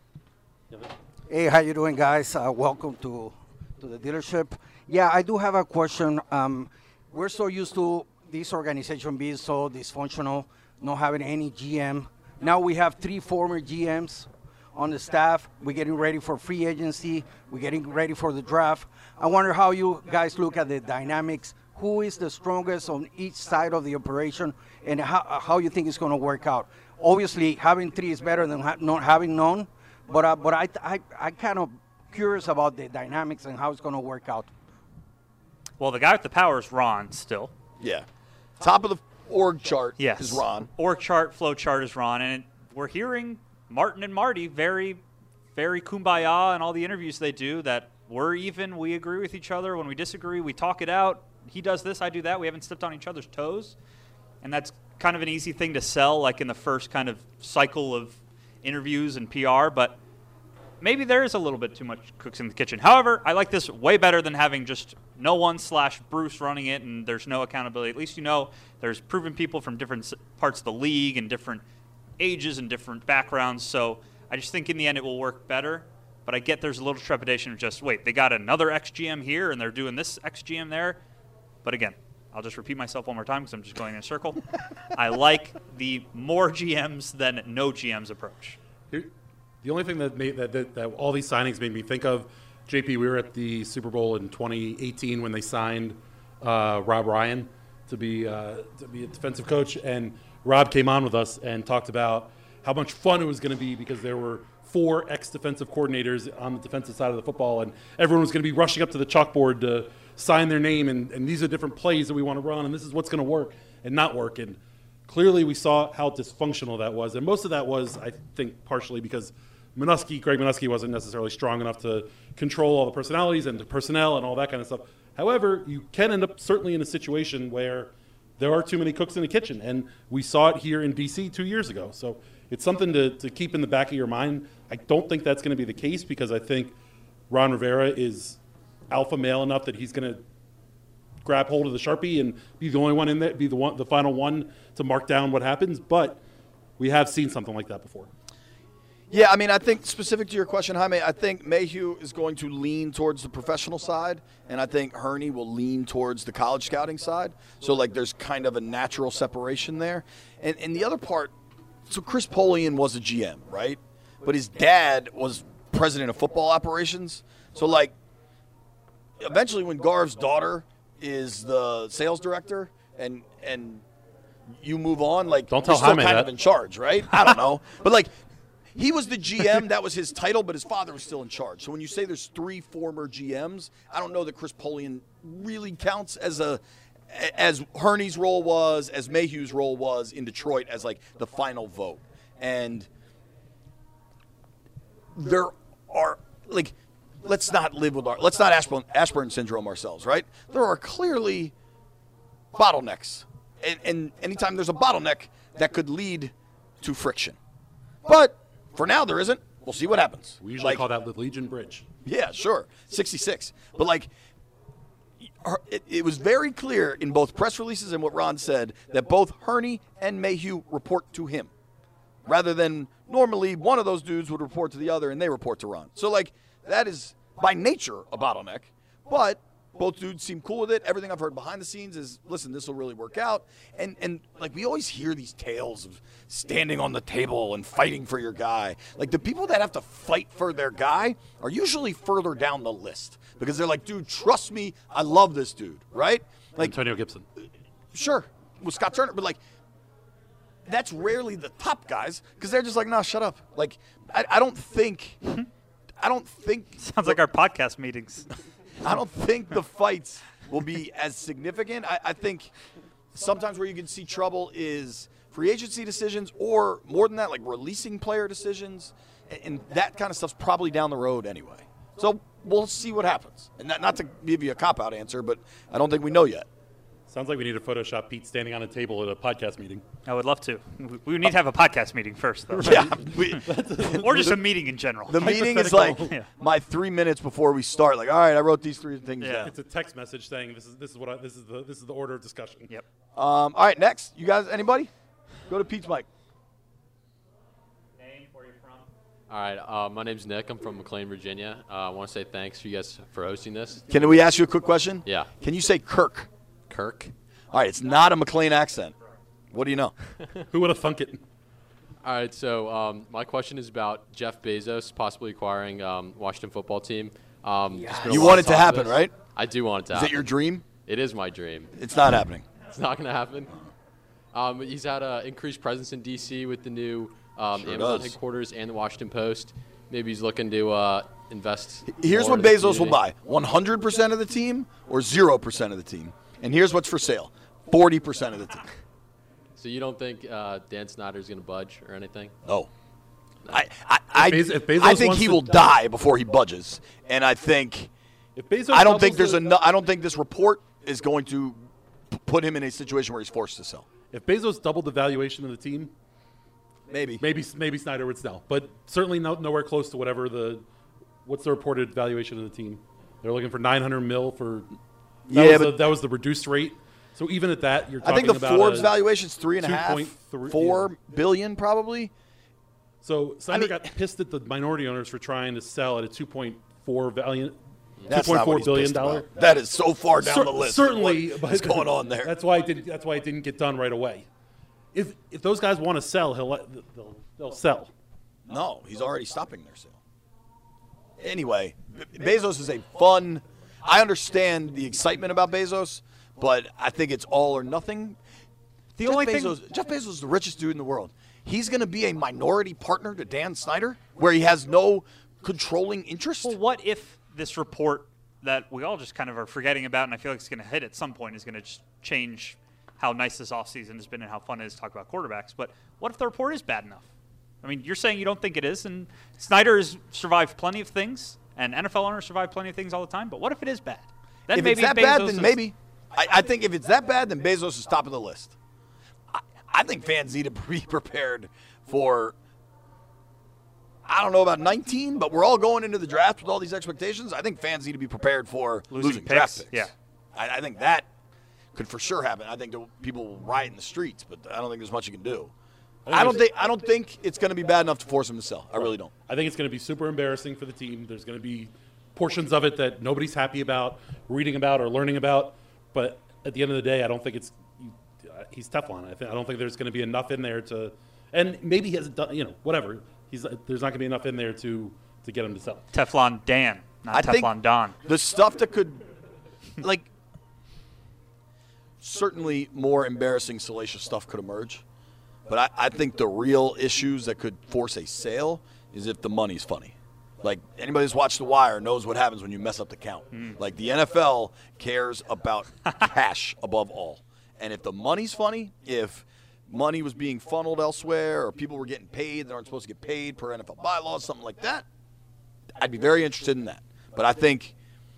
Hey, how you doing, guys? Uh, welcome to to the dealership. Yeah, I do have a question. Um, we're so used to this organization being so dysfunctional, not having any G M. Now we have three former G Ms on the staff. We're getting ready for free agency. We're getting ready for the draft. I wonder how you guys look at the dynamics. Who is the strongest on each side of the operation, and how, how you think it's going to work out? Obviously, having three is better than ha- not having none, but uh, but I I I kind of curious about the dynamics and how it's going to work out. Well, the guy with the power is Ron still. Yeah. Top of the org chart Yes. is Ron. Org chart, flow chart is Ron. And we're hearing Martin and Marty very, very kumbaya in all the interviews they do that we're even, we agree with each other. When we disagree, we talk it out. He does this, I do that. We haven't stepped on each other's toes. And that's kind of an easy thing to sell, like in the first kind of cycle of interviews and P R. But maybe there is a little bit too much cooks in the kitchen. However, I like this way better than having just no one slash Bruce running it and there's no accountability. At least you know there's proven people from different s- parts of the league and different ages and different backgrounds. So I just think in the end it will work better. But I get there's a little trepidation of just, wait, they got another X G M here and they're doing this X G M there. But again, I'll just repeat myself one more time because I'm just going in a circle. I like the more G Ms than no G Ms approach. Here, the only thing that made that, that, that all these signings made me think of, J P, we were at the Super Bowl in twenty eighteen when they signed uh, Rob Ryan to be uh, to be a defensive coach, and Rob came on with us and talked about how much fun it was going to be because there were four ex-defensive coordinators on the defensive side of the football, and everyone was going to be rushing up to the chalkboard to sign their name, and, and these are different plays that we want to run, and this is what's going to work and not work. And clearly we saw how dysfunctional that was, and most of that was, I think, partially because Minuski, Greg Minuski wasn't necessarily strong enough to control all the personalities and the personnel and all that kind of stuff. However, you can end up certainly in a situation where there are too many cooks in the kitchen, and we saw it here in D C two years ago. So it's something to, to keep in the back of your mind. I don't think that's going to be the case because I think Ron Rivera is alpha male enough that he's going to grab hold of the Sharpie and be the only one in there, be the one, the final one to mark down what happens. But we have seen something like that before. Yeah, I mean, I think specific to your question, Jaime, I think Mayhew is going to lean towards the professional side, and I think Hurney will lean towards the college scouting side. So, like, there's kind of a natural separation there. And, and the other part, so Chris Polian was a G M, right? But his dad was president of football operations. So, like, eventually when Garv's daughter is the sales director and and you move on, like, don't you're tell still Jaime kind that. of in charge, right? I don't know. But, like, he was the G M. That was his title, but his father was still in charge. So when you say there's three former G Ms, I don't know that Chris Polian really counts as a as Hurney's role was, as Mayhew's role was in Detroit as, like, the final vote. And there are, like, let's not live with our, let's not Ashburn, Ashburn syndrome ourselves, right? There are clearly bottlenecks. And, and anytime there's a bottleneck, that could lead to friction. But for now, there isn't. We'll see what happens. We usually like, call that the Legion Bridge. Yeah, sure. sixty-six. But, like, it, it was very clear in both press releases and what Ron said that both Hurney and Mayhew report to him, rather than normally one of those dudes would report to the other and they report to Ron. So, like, that is by nature a bottleneck, but both dudes seem cool with it. Everything I've heard behind the scenes is, listen, this will really work out. And, and like, we always hear these tales of standing on the table and fighting for your guy. Like, the people that have to fight for their guy are usually further down the list because they're like, dude, trust me, I love this dude, right? Like, Antonio Gibson. Sure, with Scott Turner, but, like, that's rarely the top guys because they're just like, nah, shut up. Like, I, I don't think, I don't think. Sounds like our podcast meetings. I don't think the fights will be as significant. I, I think sometimes where you can see trouble is free agency decisions or, more than that, like releasing player decisions. And, and that kind of stuff's probably down the road anyway. So we'll see what happens. And not, not to give you a cop-out answer, but I don't think we know yet. Sounds like we need to Photoshop Pete standing on a table at a podcast meeting. I would love to. We need to have a podcast meeting first, though. Yeah, we, or just a meeting in general. The meeting is like Yeah. my three minutes before we start. Like, all right, I wrote these three things Yeah. down. It's a text message saying this is this is what I, this is the this is the order of discussion. Yep. Um, all right, next. You guys, anybody? Go to Pete's mic. Name, where you from? All right, uh, my name's Nick. I'm from McLean, Virginia. Uh, I want to say thanks for you guys for hosting this. Can we ask you a quick question? Yeah. Can you say Kirk? Kirk. All right, it's not a McLean accent. What do you know? Who would have thunk it? All right, so um, my question is about Jeff Bezos possibly acquiring um, Washington football team. Um, there's been a You lot want of it to talk of happen, this. right? I do want it to Is happen. it your dream? It is my dream. It's not happening. It's not going to happen. Um, he's had an increased presence in D C with the new um, Sure Amazon does. headquarters and the Washington Post. Maybe he's looking to uh, invest. Here's more what in the Bezos will community. buy. one hundred percent of the team or zero percent of the team. And here's what's for sale. forty percent of the team. So you don't think uh, Dan Snyder's going to budge or anything? No. I I, I, Bez- if Bezos I think wants he to- will die before he budges. And I think If Bezos I don't think doubles there's the- a I don't think this report is going to p- put him in a situation where he's forced to sell. If Bezos doubled the valuation of the team, Maybe. maybe maybe Snyder would sell, but certainly no, nowhere close to whatever the what's the reported valuation of the team. They're looking for nine hundred mil for. That Yeah, was but- the, that was the reduced rate. So even at that, you're I talking think the about Forbes a valuation is three and a half, two point three four billion probably. So Snyder mean- got pissed at the minority owners for trying to sell at a two point four valiant, two That's point not four what he's billion pissed dollar. about. That is so far down Cer- the list. Certainly, what but is going on there? That's why it didn't. That's why it didn't get done right away. If if those guys want to sell, he'll let, they'll, they'll sell. No, he's already stopping their sale. Anyway, Be- Bezos is a fun. I understand the excitement about Bezos, but I think it's all or nothing. The Jeff only Bezos, thing. Jeff Bezos is the richest dude in the world. He's going to be a minority partner to Dan Snyder, where he has no controlling interest. Well, what if this report that we all just kind of are forgetting about, and I feel like it's going to hit at some point, is going to just change how nice this offseason has been and how fun it is to talk about quarterbacks. But what if the report is bad enough? I mean, you're saying you don't think it is, and Snyder has survived plenty of things, and N F L owners survive plenty of things all the time. But what if it is bad? Then if maybe it's that bad, Bezos then is- maybe. I, I think if it's that bad, then Bezos is top of the list. I, I think fans need to be prepared for I don't know about nineteen, but we're all going into the draft with all these expectations. I think fans need to be prepared for Losing losing, picks, draft picks. yeah. I, I think that could for sure happen. I think the people will riot in the streets, but I don't think there's much you can do. I don't think I don't think it's going to be bad enough to force him to sell. I really don't. I think it's going to be super embarrassing for the team. There's going to be portions of it that nobody's happy about, reading about, or learning about. But at the end of the day, I don't think it's uh, he's Teflon. I think I don't think there's going to be enough in there to, and maybe he hasn't done. You know, whatever. He's there's not going to be enough in there to to get him to sell. Teflon Dan, not I think Teflon Don. The stuff that could, like, certainly more embarrassing, salacious stuff could emerge. But I, I think the real issues that could force a sale is if the money's funny. Like, anybody who's watched The Wire knows what happens when you mess up the count. Mm. Like, the N F L cares about cash above all. And if the money's funny, if money was being funneled elsewhere or people were getting paid that aren't supposed to get paid per N F L bylaws, something like that, I'd be very interested in that. But I think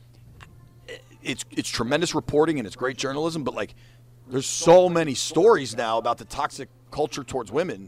it's it's tremendous reporting and it's great journalism, but, like, there's so many stories now about the toxic culture towards women,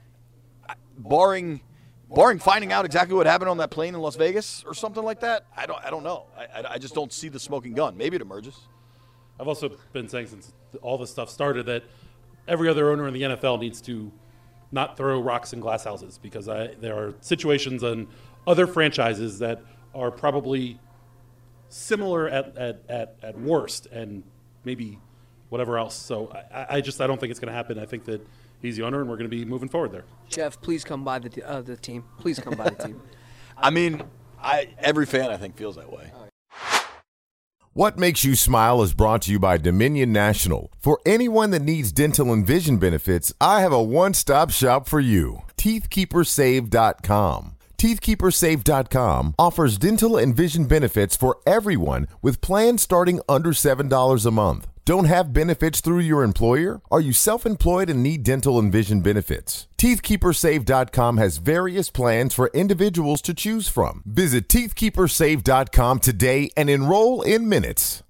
barring barring finding out exactly what happened on that plane in Las Vegas or something like that. I don't I don't know. I, I just don't see the smoking gun. Maybe it emerges. I've also been saying since all this stuff started that every other owner in the N F L needs to not throw rocks in glass houses, because I, there are situations on other franchises that are probably similar at, at, at, at worst and maybe whatever else. So I, I just I don't think it's going to happen. I think that he's the owner, and we're going to be moving forward there. Jeff, please come by the uh, the team. Please come by the team. I mean, I every fan I think feels that way. What Makes You Smile is brought to you by Dominion National. For anyone that needs dental and vision benefits, I have a one-stop shop for you. teeth keeper save dot com. teeth keeper save dot com offers dental and vision benefits for everyone with plans starting under seven dollars a month. Don't have benefits through your employer? Are you self-employed and need dental and vision benefits? teeth keeper save dot com has various plans for individuals to choose from. Visit teeth keeper save dot com today and enroll in minutes.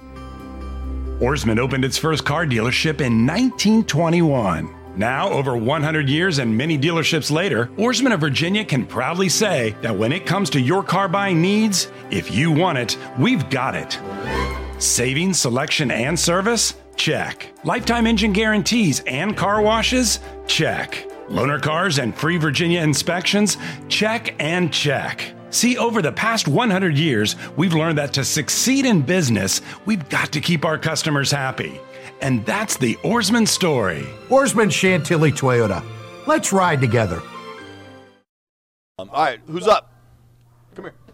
Ourisman opened its first car dealership in nineteen twenty-one. Now, over one hundred years and many dealerships later, Ourisman of Virginia can proudly say that when it comes to your car buying needs, if you want it, we've got it. Savings, selection, and service? Check. Lifetime engine guarantees and car washes? Check. Loaner cars and free Virginia inspections? Check and check. See, over the past one hundred years, we've learned that to succeed in business, we've got to keep our customers happy. And that's the Ourisman story. Ourisman Chantilly Toyota. Let's ride together. Um, all right, who's up? Come here.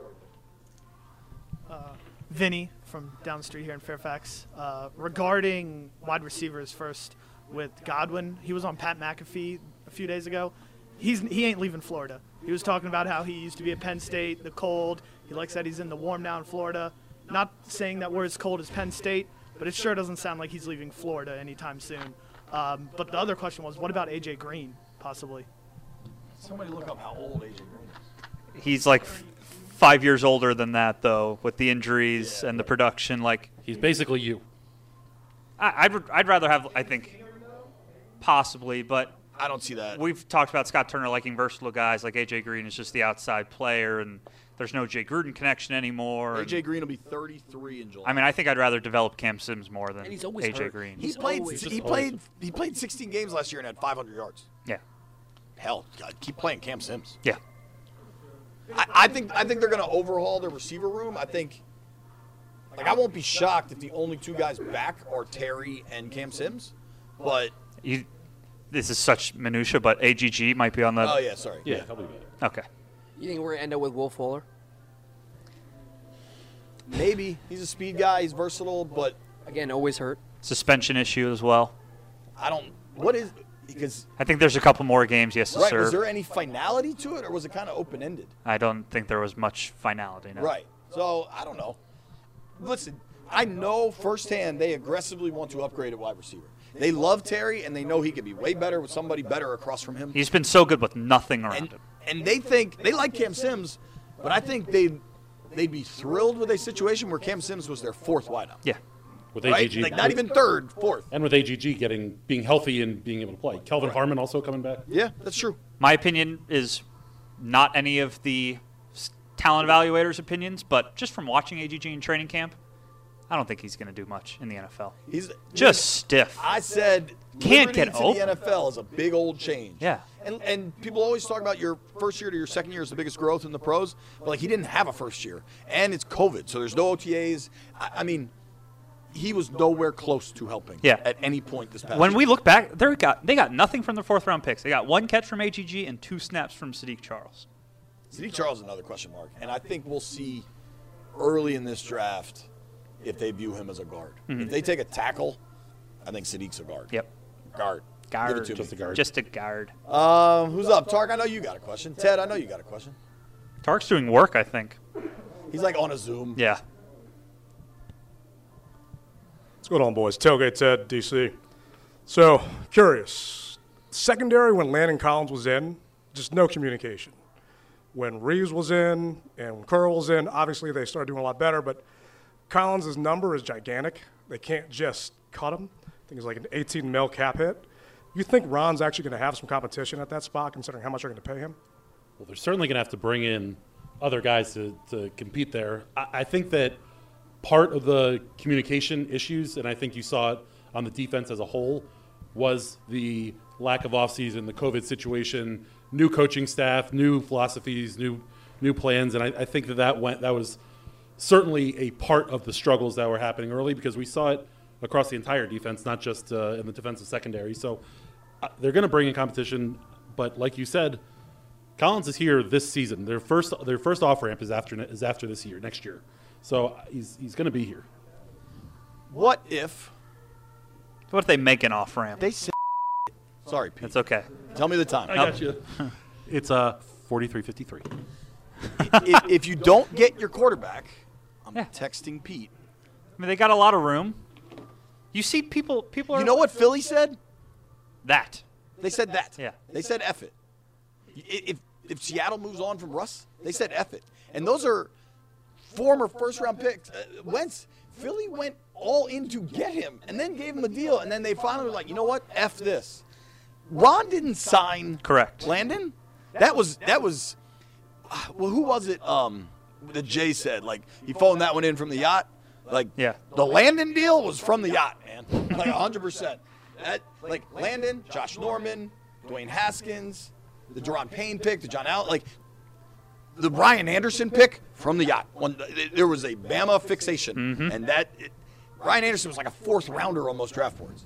Uh, Vinny from down the street here in Fairfax. Uh, regarding wide receivers first with Godwin, he was on Pat McAfee a few days ago. He's He ain't leaving Florida. He was talking about how he used to be at Penn State, the cold. He likes that he's in the warm now in Florida. Not saying that we're as cold as Penn State, but it sure doesn't sound like he's leaving Florida anytime soon. Um, but the other question was, what about A J Green, possibly? Somebody look up how old A J Green is. He's like f- five years older than that, though, with the injuries yeah. and the production. Like he's basically you. I, I'd I'd rather have, I think, possibly, but I don't see that. We've talked about Scott Turner liking versatile guys. Like A J Green is just the outside player, and there's no Jay Gruden connection anymore. A J Green will be thirty-three in July. I mean, I think I'd rather develop Cam Sims more than A J hurt. Green. He He's played. always, He played. He played sixteen games last year and had five hundred yards. Yeah. Hell, God, keep playing Cam Sims. Yeah. I, I think. I think they're going to overhaul their receiver room. I think. Like, I won't be shocked if the only two guys back are Terry and Cam Sims, but you. This is such minutia, but A G G might be on the. Oh yeah, sorry. Yeah, he'll be back. Okay. You think we're gonna end up with Will Fuller? Maybe. He's a speed guy. He's versatile, but again, always hurt. Suspension issue as well. I don't. What is? Because I think there's a couple more games he has to right. serve. Was there any finality to it, or was it kind of open ended? I don't think there was much finality. No. Right. So I don't know. Listen, I know firsthand they aggressively want to upgrade at wide receiver. They love Terry, and they know he could be way better with somebody better across from him. He's been so good with nothing around and, him. And they think they like Cam Sims, but I think they'd they'd be thrilled with a situation where Cam Sims was their fourth wideout. Yeah. With right? A G G, like not even third, fourth. And with A G G getting being healthy and being able to play. Kelvin right. Harmon also coming back. Yeah, that's true. My opinion is not any of the talent evaluators' opinions, but just from watching A G G in training camp, I don't think he's going to do much in the N F L. He's just stiff. I said can't Liberty get to open. the N F L is a big old change. Yeah. And and people always talk about your first year to your second year is the biggest growth in the pros, but like he didn't have a first year, and it's COVID, so there's no O T As. I, I mean, he was nowhere close to helping. Yeah. At any point this past. When year. we look back, they got they got nothing from the fourth round picks. They got one catch from A G G and two snaps from Sadiq Charles. Sadiq Charles is another question mark, and I think we'll see early in this draft if they view him as a guard. Mm-hmm. If they take a tackle, I think Sadiq's a guard. Yep. Guard. Guard. Give it to Just me. a guard. Just a guard. Um, who's up? Tark, I know you got a question. Ted, I know you got a question. Tark's doing work, I think. He's like on a Zoom. Yeah. What's going on, boys? Tailgate Ted, D C. So, curious. Secondary, when Landon Collins was in, just no communication. When Reeves was in and when Curl was in, obviously they started doing a lot better, but Collins' number is gigantic. They can't just cut him. I think it's like an eighteen mil cap hit. You think Ron's actually going to have some competition at that spot, considering how much they're going to pay him? Well, they're certainly going to have to bring in other guys to, to compete there. I, I think that part of the communication issues, and I think you saw it on the defense as a whole, was the lack of offseason, the COVID situation, new coaching staff, new philosophies, new new plans, and I, I think that that went that was certainly a part of the struggles that were happening early because we saw it across the entire defense, not just uh, in the defensive secondary. So uh, they're going to bring in competition, but like you said, Collins is here this season. Their first their first off ramp is after is after this year, next year. So he's he's going to be here. What if? What if they make an off ramp? They say. Sorry, Pete. It's okay. Tell me the time. I got you. It's uh forty-three fifty-three. if, if you don't get your quarterback, I'm Yeah. texting Pete. I mean, they got a lot of room. You see, people people are. You know what Philly said? That. They said that. Yeah. They said F it. If if Seattle moves on from Russ, they said F it. And those are former first round picks. Uh, Wentz, Philly went all in to get him and then gave him a deal. And then they finally were like, you know what? F this. Ron didn't sign Correct. Landon. That was that was well, who was it? Um, that Jay said like he phoned that one in from the yacht. Like Yeah. the Landon deal was from the yacht, man. Like one hundred percent. That like Landon, Josh Norman, Dwayne Haskins, the Deron Payne pick, the John Allen, like the Brian Anderson pick from the yacht. One, there was a Bama fixation, Mm-hmm. and that it, Brian Anderson was like a fourth rounder almost draft boards.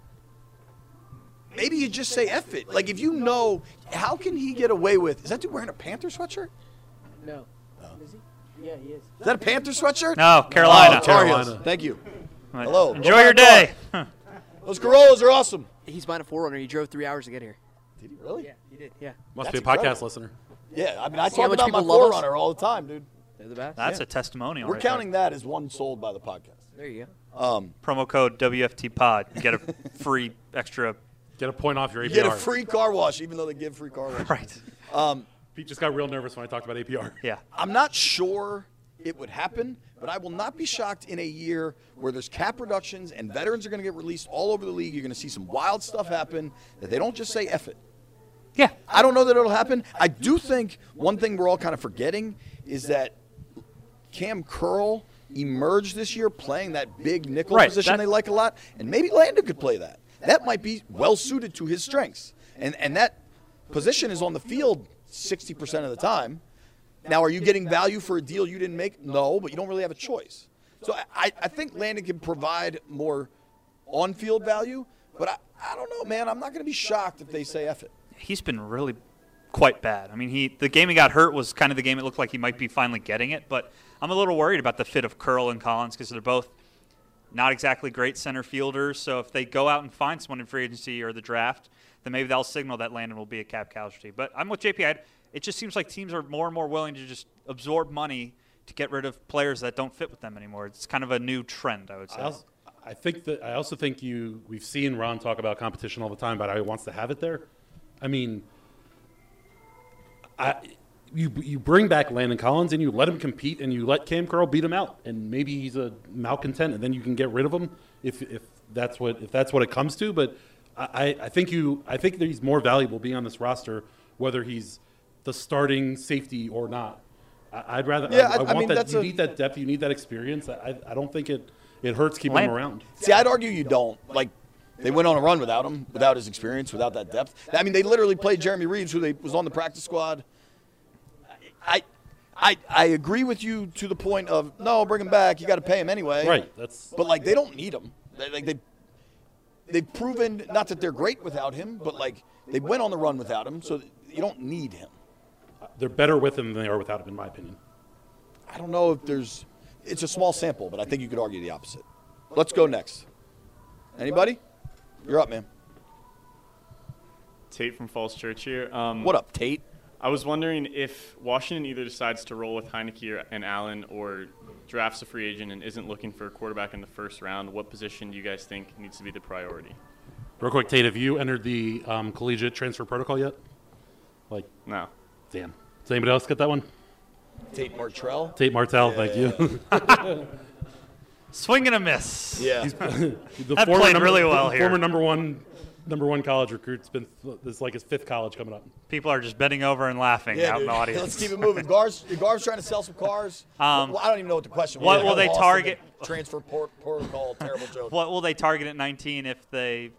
Maybe you just say F it. Like if you know, how can he get away with? Is that dude wearing a Panther sweatshirt? No. Is he? Yeah, he is. Is that a Panther sweatshirt? No, Carolina. Oh, Tar Heels. Carolina. Thank you. Right. Hello. Enjoy Go your back day. Those Corollas are awesome. He's buying a forerunner. He drove three hours to get here. Did he really? Yeah, he did. Yeah. Must That's be a podcast incredible. listener. Yeah, I mean, I See how talk much about my people love us? forerunner all the time, dude. They're the best. That's Yeah. a testimonial. We're right counting that as one sold by the podcast. There you go. Um, there. Promo code W F T Pod. You get a free extra. Get a point off your A you P R. get a free car wash, even though they give free car wash. Right. Um, Pete just got real nervous when I talked about A P R. Yeah. I'm not sure it would happen, but I will not be shocked in a year where there's cap reductions and veterans are going to get released all over the league. You're going to see some wild stuff happen that they don't just say F it. Yeah. I don't know that it'll happen. I do think one thing we're all kind of forgetting is that Cam Curl emerged this year playing that big nickel Right, position that- they like a lot, and maybe Landon could play that. That might be well suited to his strengths. And and that position is on the field sixty percent of the time. Now, are you getting value for a deal you didn't make? No, but you don't really have a choice. So I, I think Landon can provide more on-field value, but I, I don't know, man. I'm not going to be shocked if they say F it. He's been really quite bad. I mean, he the game he got hurt was kind of the game it looked like he might be finally getting it. But I'm a little worried about the fit of Curl and Collins because they're both not exactly great center fielders. So if they go out and find someone in free agency or the draft, then maybe that'll signal that Landon will be a cap casualty. But I'm with J P. I'd, it just seems like teams are more and more willing to just absorb money to get rid of players that don't fit with them anymore. It's kind of a new trend, I would say. I, also, I think that I also think you we've seen Ron talk about competition all the time about how he wants to have it there. I mean, I you you bring back Landon Collins and you let him compete and you let Cam Curl beat him out and maybe he's a malcontent and then you can get rid of him if if that's what if that's what it comes to. But I, I think you I think that he's more valuable being on this roster whether he's the starting safety or not. I, I'd rather. Yeah, I, I, I- I want mean, that. that's You a- need that depth. You need that experience. I, I don't think it it hurts keeping Land- him around. See, I'd argue you don't. Like, they went on a run without him, without his experience, without that depth. I mean, they literally played Jeremy Reeves, who they was on the practice squad. I, I, I agree with you to the point of no, bring him back. You got to pay him anyway. Right. That's. But like, they don't need him. They, like they, they've proven not that they're great without him, but like they went on the run without him, so you don't need him. They're better with him than they are without him, in my opinion. I don't know if there's. It's a small sample, but I think you could argue the opposite. Let's go next. Anybody? You're up, man. Tate from Falls Church here. Um, What up, Tate? I was wondering if Washington either decides to roll with Heineke and Allen or drafts a free agent and isn't looking for a quarterback in the first round, what position do you guys think needs to be the priority? Real quick, Tate, have you entered the um, collegiate transfer protocol yet? Like, no. Damn. Does anybody else get that one? Tate Martell. Tate Martell, thank you. Swing and a miss. Yeah. He's, the That former played number, really well the here. Former number one, number one college recruit's been. This is like his fifth college coming up. People are just bending over and laughing Yeah, out in dude. the audience. Let's keep it moving. Gar's, Gar's trying to sell some cars. Um, well, I don't even know what the question was. what will I they lost in target- the Transfer por- protocol. Terrible joke. What will they target at nineteen if they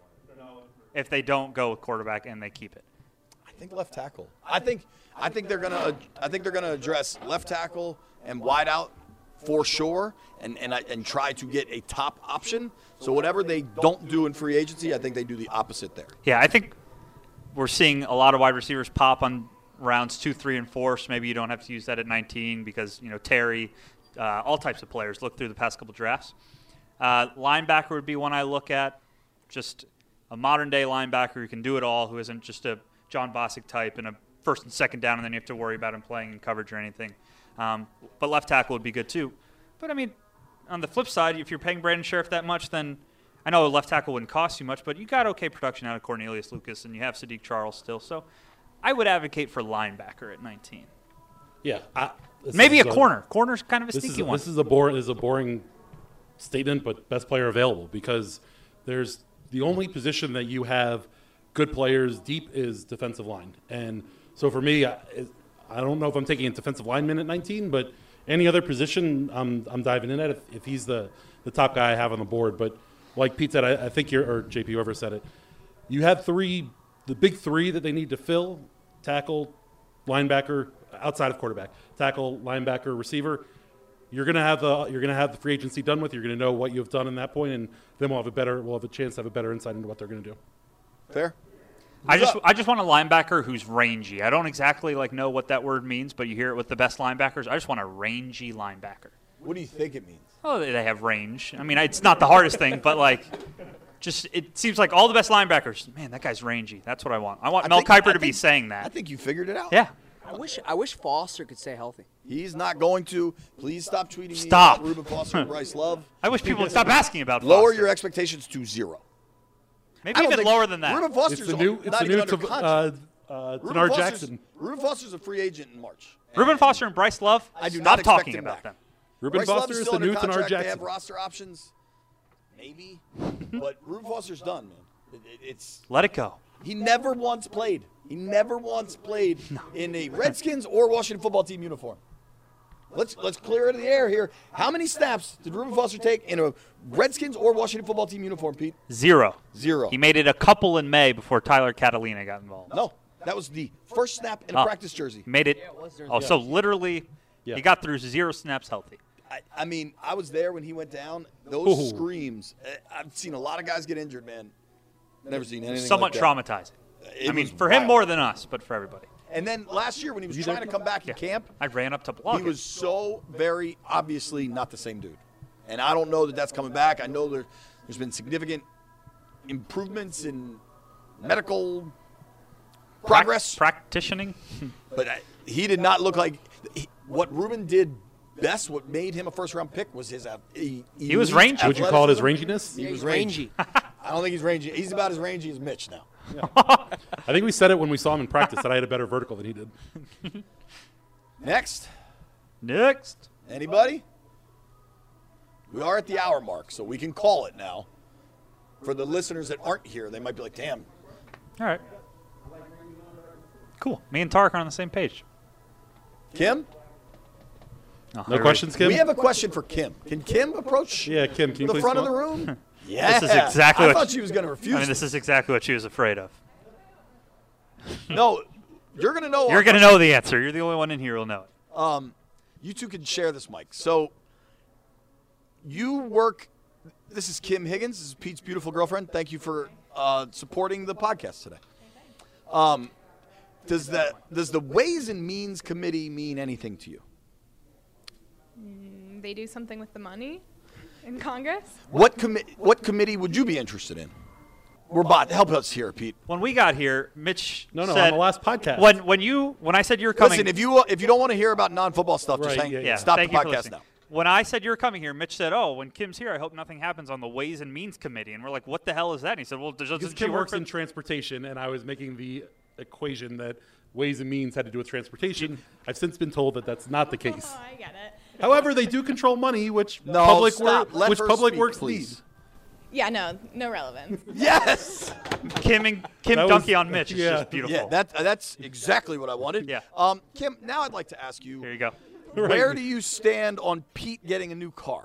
if they don't go with quarterback and they keep it? I think left tackle. I think I think they're gonna I think they're gonna address left tackle and wide out for sure, and and I, and try to get a top option. So whatever they don't do in free agency, I think they do the opposite there. Yeah, I think we're seeing a lot of wide receivers pop on rounds two, three, and four. So maybe you don't have to use that at nineteen because you know Terry, uh, all types of players. Look through the past couple drafts. Uh, linebacker would be one I look at. Just a modern day linebacker who can do it all, who isn't just a John Bostic type in a first and second down, and then you have to worry about him playing in coverage or anything. Um, but left tackle would be good too. But I mean, on the flip side, if you're paying Brandon Sheriff that much, then I know a left tackle wouldn't cost you much, but you got okay production out of Cornelius Lucas, and you have Sadiq Charles still. So I would advocate for linebacker at nineteen. Yeah, I, maybe a, a corner. Corner's kind of a this sneaky is a, one. This is a boring is a boring statement, but best player available because there's the only position that you have good players deep is defensive line, and so for me, I, I don't know if I'm taking a defensive lineman at nineteen, but any other position, I'm I'm diving in at if, if he's the, the top guy I have on the board. But like Pete said, I, I think you're or J P, whoever said it, you have three, the big three that they need to fill: tackle, linebacker, outside of quarterback, tackle, linebacker, receiver. You're gonna have the you're gonna have the free agency done with. You're gonna know what you've done in that point, and then we'll have a better we'll have a chance to have a better insight into what they're gonna do. Fair. I just I just want a linebacker who's rangy. I don't exactly like know what that word means, but you hear it with the best linebackers. I just want a rangy linebacker. What do you think it means? Oh, they they have range. I mean, it's not the hardest thing, but like, just it seems like all the best linebackers. Man, that guy's rangy. That's what I want. I want I Mel think- Kiper I to be think- saying that. I think you figured it out. Yeah. I wish I wish Foster could stay healthy. He's not going to. Please stop tweeting Stop. me about Reuben Foster and Bryce Love. I wish people would stop asking about Lower Foster. your expectations to zero. Maybe I don't even think- lower than that. Reuben Foster's It's the new it's not the even new under Tav- contract. uh, uh, Reuben Tanar Foster's- Jackson. Reuben Foster's a free agent in March. Reuben Foster and Bryce Love. I do stop not expect talking him about back. them. Reuben Bryce Love Foster is still the under new Tanar contract. They have Jackson. roster options, maybe, but Reuben Foster's done, man. It, it, it's Let it go. he never once played. He never once played in a Redskins or Washington football team uniform. Let's let's clear it in the air here. How many snaps did Reuben Foster take in a Redskins or Washington football team uniform, Pete? Zero. Zero. He made it a couple in May before Tyler Catalina got involved. No, that was the first snap in a Oh. practice jersey. He made it. Oh, so literally, Yeah. he got through zero snaps healthy. I, I mean, I was there when he went down. Those Ooh. screams. eh, I've seen a lot of guys get injured, man. Never seen anything Somewhat like that. traumatizing. It I mean, was for him wild. more than us, but for everybody. And then last year when he was trying to come back in camp, I ran up to block he it. was so very obviously not the same dude. And I don't know that that's coming back. I know there, there's been significant improvements in medical progress. Practitioning. But I, he did not look like he, what Reuben did best. What made him a first-round pick was his. Uh, he, He was rangy. Would you call it his athleticism. ranginess? He was rangy. I don't think he's rangy. He's about as rangy as Mitch now. I think we said it when we saw him in practice that I had a better vertical than he did. Next, Next. anybody? We are at the hour mark, so we can call it now. For the listeners that aren't here, they might be like, "Damn, All right. Cool. Me and Tarek are on the same page. Kim? Oh, No questions, Kim? We have a question for Kim. Can Kim approach Yeah, Kim, can you the please front of come the up? room? Yeah. This is exactly I what thought she was going to refuse. I mean, this is exactly what she was afraid of. No, you're going to know. You're going to know the answer. You're the only one in here who'll know it. Um, you two can share this mic. So you work. This is Kim Higgins. This is Pete's beautiful girlfriend. Thank you for uh, supporting the podcast today. Um, does that does the Ways and Means Committee mean anything to you? Mm, they do something with the money in Congress. What committee? What committee would you be interested in? We're bot. Help us here, Pete. When we got here, Mitch No, no, said, on the last podcast. When when you when I said you were coming, Listen, if you if you don't want to hear about non-football stuff, just Right, hang. yeah, yeah, Stop the thank you for podcast listening. now. When I said you were coming here, Mitch said, "Oh, when Kim's here, I hope nothing happens on the Ways and Means Committee." And we're like, "What the hell is that?" And he said, "Well, does Because doesn't she Kim work works for in transportation, and I was making the equation that Ways and Means had to do with transportation. I've since been told that that's not the case. Oh, I get it. However, they do control money, which No, public stop. wor- Let which her public speak, works please. need. Yeah, no, no relevance. Yes. Kim and Kim That was- Donkey on Mitch is yeah. just beautiful. Yeah, that uh, that's exactly what I wanted. Yeah. Um, Kim, now I'd like to ask you, Here you go. where do you stand on Pete getting a new car?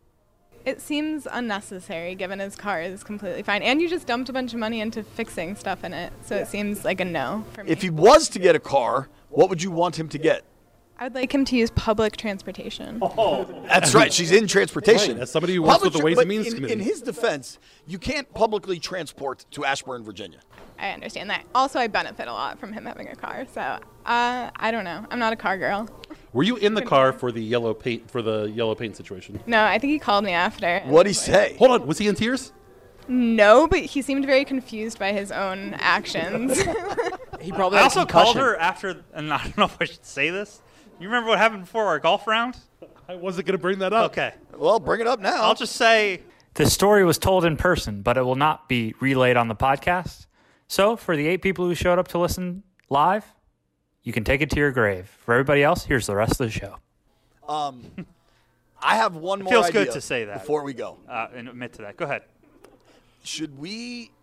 It seems unnecessary given his car is completely fine. And you just dumped a bunch of money into fixing stuff in it. So it seems like a no for me. If he was to get a car, what would you want him to get? I would like him to use public transportation. That's right. She's in transportation. Right, as somebody who works Public with the tra- Ways but and Means in, Committee. in his defense, you can't publicly transport to Ashburn, Virginia. I understand that. Also, I benefit a lot from him having a car. So uh, I don't know. I'm not a car girl. Were you in the car for the yellow paint for the yellow paint situation? No, I think he called me after. and What'd he was like- say? Hold on, was he in tears? No, but he seemed very confused by his own actions. He probably I had a also called concussion. her after, and I don't know if I should say this. You remember what happened before our golf round? I wasn't going to bring that up. Okay. Well, bring it up now. I'll just say This story was told in person, but it will not be relayed on the podcast. So, for the eight people who showed up to listen live, you can take it to your grave. For everybody else, here's the rest of the show. Um, I have one it more feels idea good to say that before we go. uh, and admit to that. Go ahead. Should we?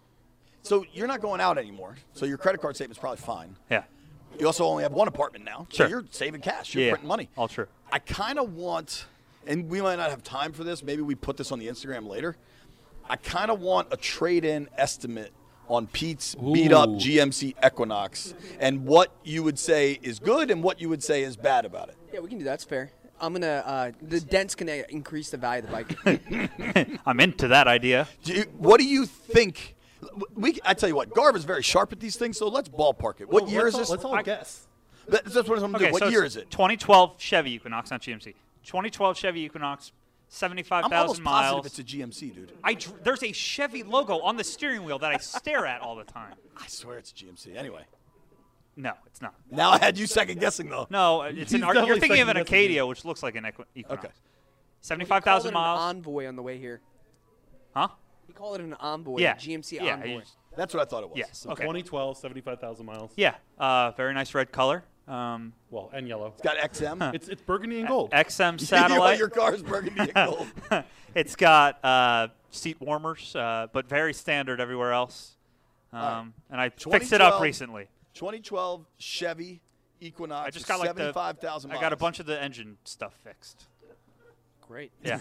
So you're not going out anymore. So your credit card statement's probably fine. Yeah. You also only have one apartment now. Sure. So you're saving cash. You're Yeah, printing money. all true. I kind of want, and we might not have time for this. Maybe we put this on the Instagram later. I kind of want a trade-in estimate on Pete's beat-up Ooh. G M C Equinox and what you would say is good and what you would say is bad about it. Yeah, we can do that. That's fair. I'm gonna. Uh, the dent's gonna increase the value of the bike. I'm into that idea. Do you, what do you think? We, I tell you what, Garb is very sharp at these things, so let's ballpark it. What Well, year is let's this? all- Let's all guess. That- That's what I'm going to Okay, do. What so year it's is it? twenty twelve Chevy Equinox, not G M C. twenty twelve Chevy Equinox, seventy-five I'm almost thousand positive miles. it's a G M C, dude. I dr- there's a Chevy logo on the steering wheel that I stare at all the time. I swear it's a G M C. Anyway. No, it's not. Now I had you second guessing, though. No, it's He's an. Ar- You're definitely thinking of an second-guessing Acadia, which looks like an Equi- Equinox. Okay. Seventy-five He called thousand it an miles. Envoy on the way here. Huh? He called it an Envoy. Yeah. A G M C Yeah, Envoy. you- That's what I thought it was. Yes. So Okay. twenty twelve, seventy-five thousand miles. Yeah. Uh, very nice red color. Um, Well, and yellow. It's got X M. It's it's burgundy and gold. X M You know satellite. your car is burgundy and gold. It's got uh, seat warmers, uh, but very standard everywhere else. Um, right. And I fixed it up twenty twelve recently. twenty twelve Chevy Equinox. I just got like the. seventy-five thousand I miles. got a bunch of the engine stuff fixed. Great. Yeah.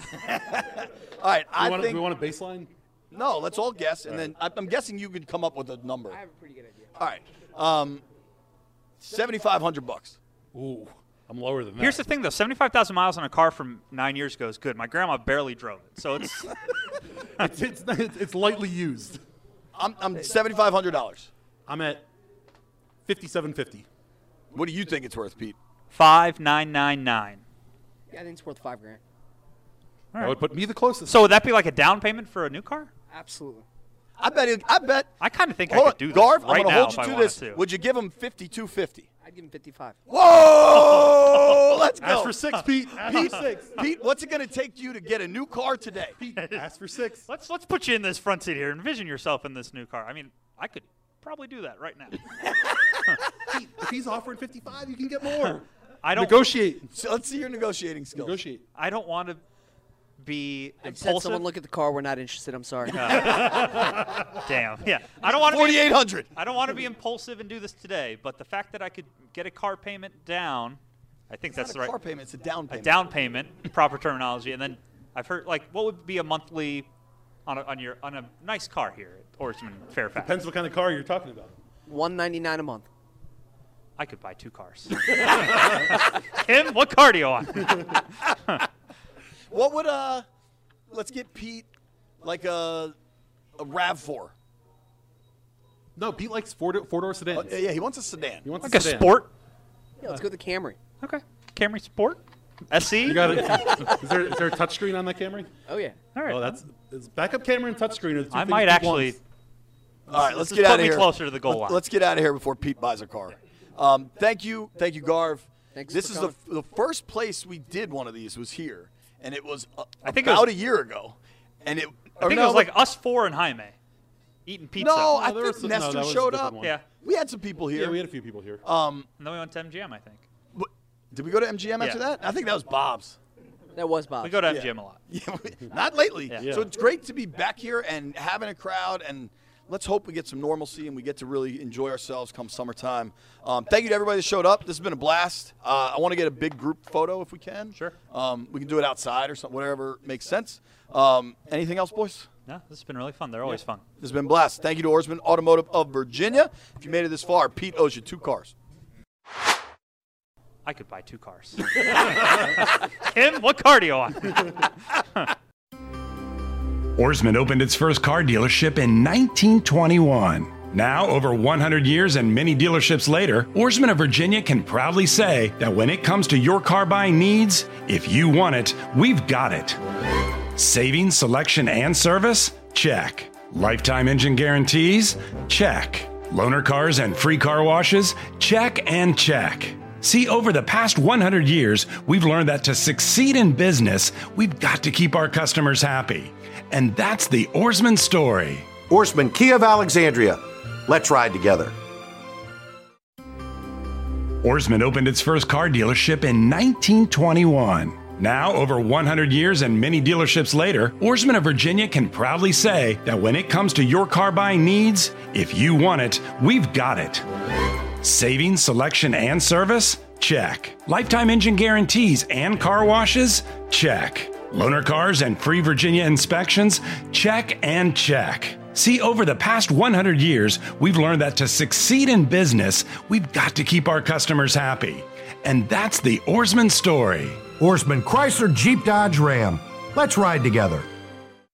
All right, Do I we want, a, think. do we want a baseline? No, let's all guess, and then I- I'm guessing you could come up with a number. I have a pretty good idea. All right, um, seventy-five hundred bucks. Ooh, I'm lower than that. Here's the thing, though. seventy-five thousand miles on a car from nine years ago is good. My grandma barely drove it, so it's. it's, it's, it's, it's lightly used. I'm, I'm seventy-five hundred dollars. I'm at fifty-seven fifty. What do you think it's worth, Pete? Five nine nine nine. Yeah, I think it's worth five grand. That would put me the closest. So would that be like a down payment for a new car? Absolutely. I bet. It, I bet. I kind of think Hold I on, could do this Garv, right I'm gonna now hold if you I to wanted this. to. Would you give him fifty-two fifty? I'd give him fifty-five. Whoa! Let's go. Ask for six, Pete. Ask Pete, for six. Pete, what's it going to take you to get a new car today? Ask for six. Let's let's put you in this front seat here. Envision yourself in this new car. I mean, I could probably do that right now. Pete, if he's offering fifty-five, you can get more. I don't Negotiate. So let's see your negotiating skills. Negotiate. I don't want to be I said impulsive. someone look at the car. We're not interested. I'm sorry. Damn. Yeah. I don't want to forty-eight hundred. I don't want to be impulsive and do this today, but the fact that I could get a car payment down, I think It's that's not the a right car payment. It's a down a payment. down payment, proper terminology, and then I've heard like what would be a monthly on a, on your on a nice car here at Oarsman Fairfax. Depends what kind of car you're talking about. one ninety-nine a month. I could buy two cars. Tim, what car do you want? What would uh? Let's get Pete like a a RAV four. No, Pete likes four four door sedans. Uh, yeah, he wants a sedan. He wants Like a, a sedan. sport? Yeah, let's go with the Camry. Okay. Camry Sport? S C? You got it. Is there is there a touchscreen on that Camry? Oh yeah. All right. Oh, that's it's backup camera and touchscreen. Are the two I things might Pete actually. wants. All right, let's This get has out put of me here. closer to the goal Let- line. Let's get out of here before Pete buys a car. Um, thank you, thank you, Garv. Thanks this for is coming. the the first place we did one of these was here, and it was uh, I think it about was- a year ago, and it. I or think no, it was like us four and Jaime eating pizza. No, I No, there was think some- no, Nestor that was a showed different up. one. Yeah. We had some people here. Yeah, we had a few people here. Um, And then we went to M G M, I think. wh- did we go to M G M after Yeah. that? I think that was Bob's. That was Bob. We go to M G M a lot. Yeah, we- not lately. Yeah. So it's great to be back here and having a crowd, and let's hope we get some normalcy and we get to really enjoy ourselves come summertime. Um, thank you to everybody that showed up. This has been a blast. Uh, I want to get a big group photo if we can. Sure. Um, we can do it outside or something, whatever makes sense. Um, anything else, boys? No, this has been really fun. They're always fun. This has been a blast. Thank you to Oarsman Automotive of Virginia. If you made it this far, Pete owes you two cars. I could buy two cars. Tim, what car do you want? Oarsman opened its first car dealership in nineteen twenty-one. Now, over one hundred years and many dealerships later, Oarsman of Virginia can proudly say that when it comes to your car buying needs, if you want it, we've got it. Savings, selection, and service? Check. Lifetime engine guarantees? Check. Loaner cars and free car washes? Check and check. See, over the past one hundred years, we've learned that to succeed in business, we've got to keep our customers happy. And that's the Oarsman story. Oarsman Kia of Alexandria. Let's ride together. Oarsman opened its first car dealership in nineteen twenty-one. Now, over one hundred years and many dealerships later, Oarsman of Virginia can proudly say that when it comes to your car buying needs, if you want it, we've got it. Savings, selection, and service? Check. Lifetime engine guarantees and car washes? Check. Loaner cars and free Virginia inspections? Check and check. See, over the past one hundred years, we've learned that to succeed in business, we've got to keep our customers happy. And that's the Oarsman story. Oarsman Chrysler Jeep Dodge Ram. Let's ride together.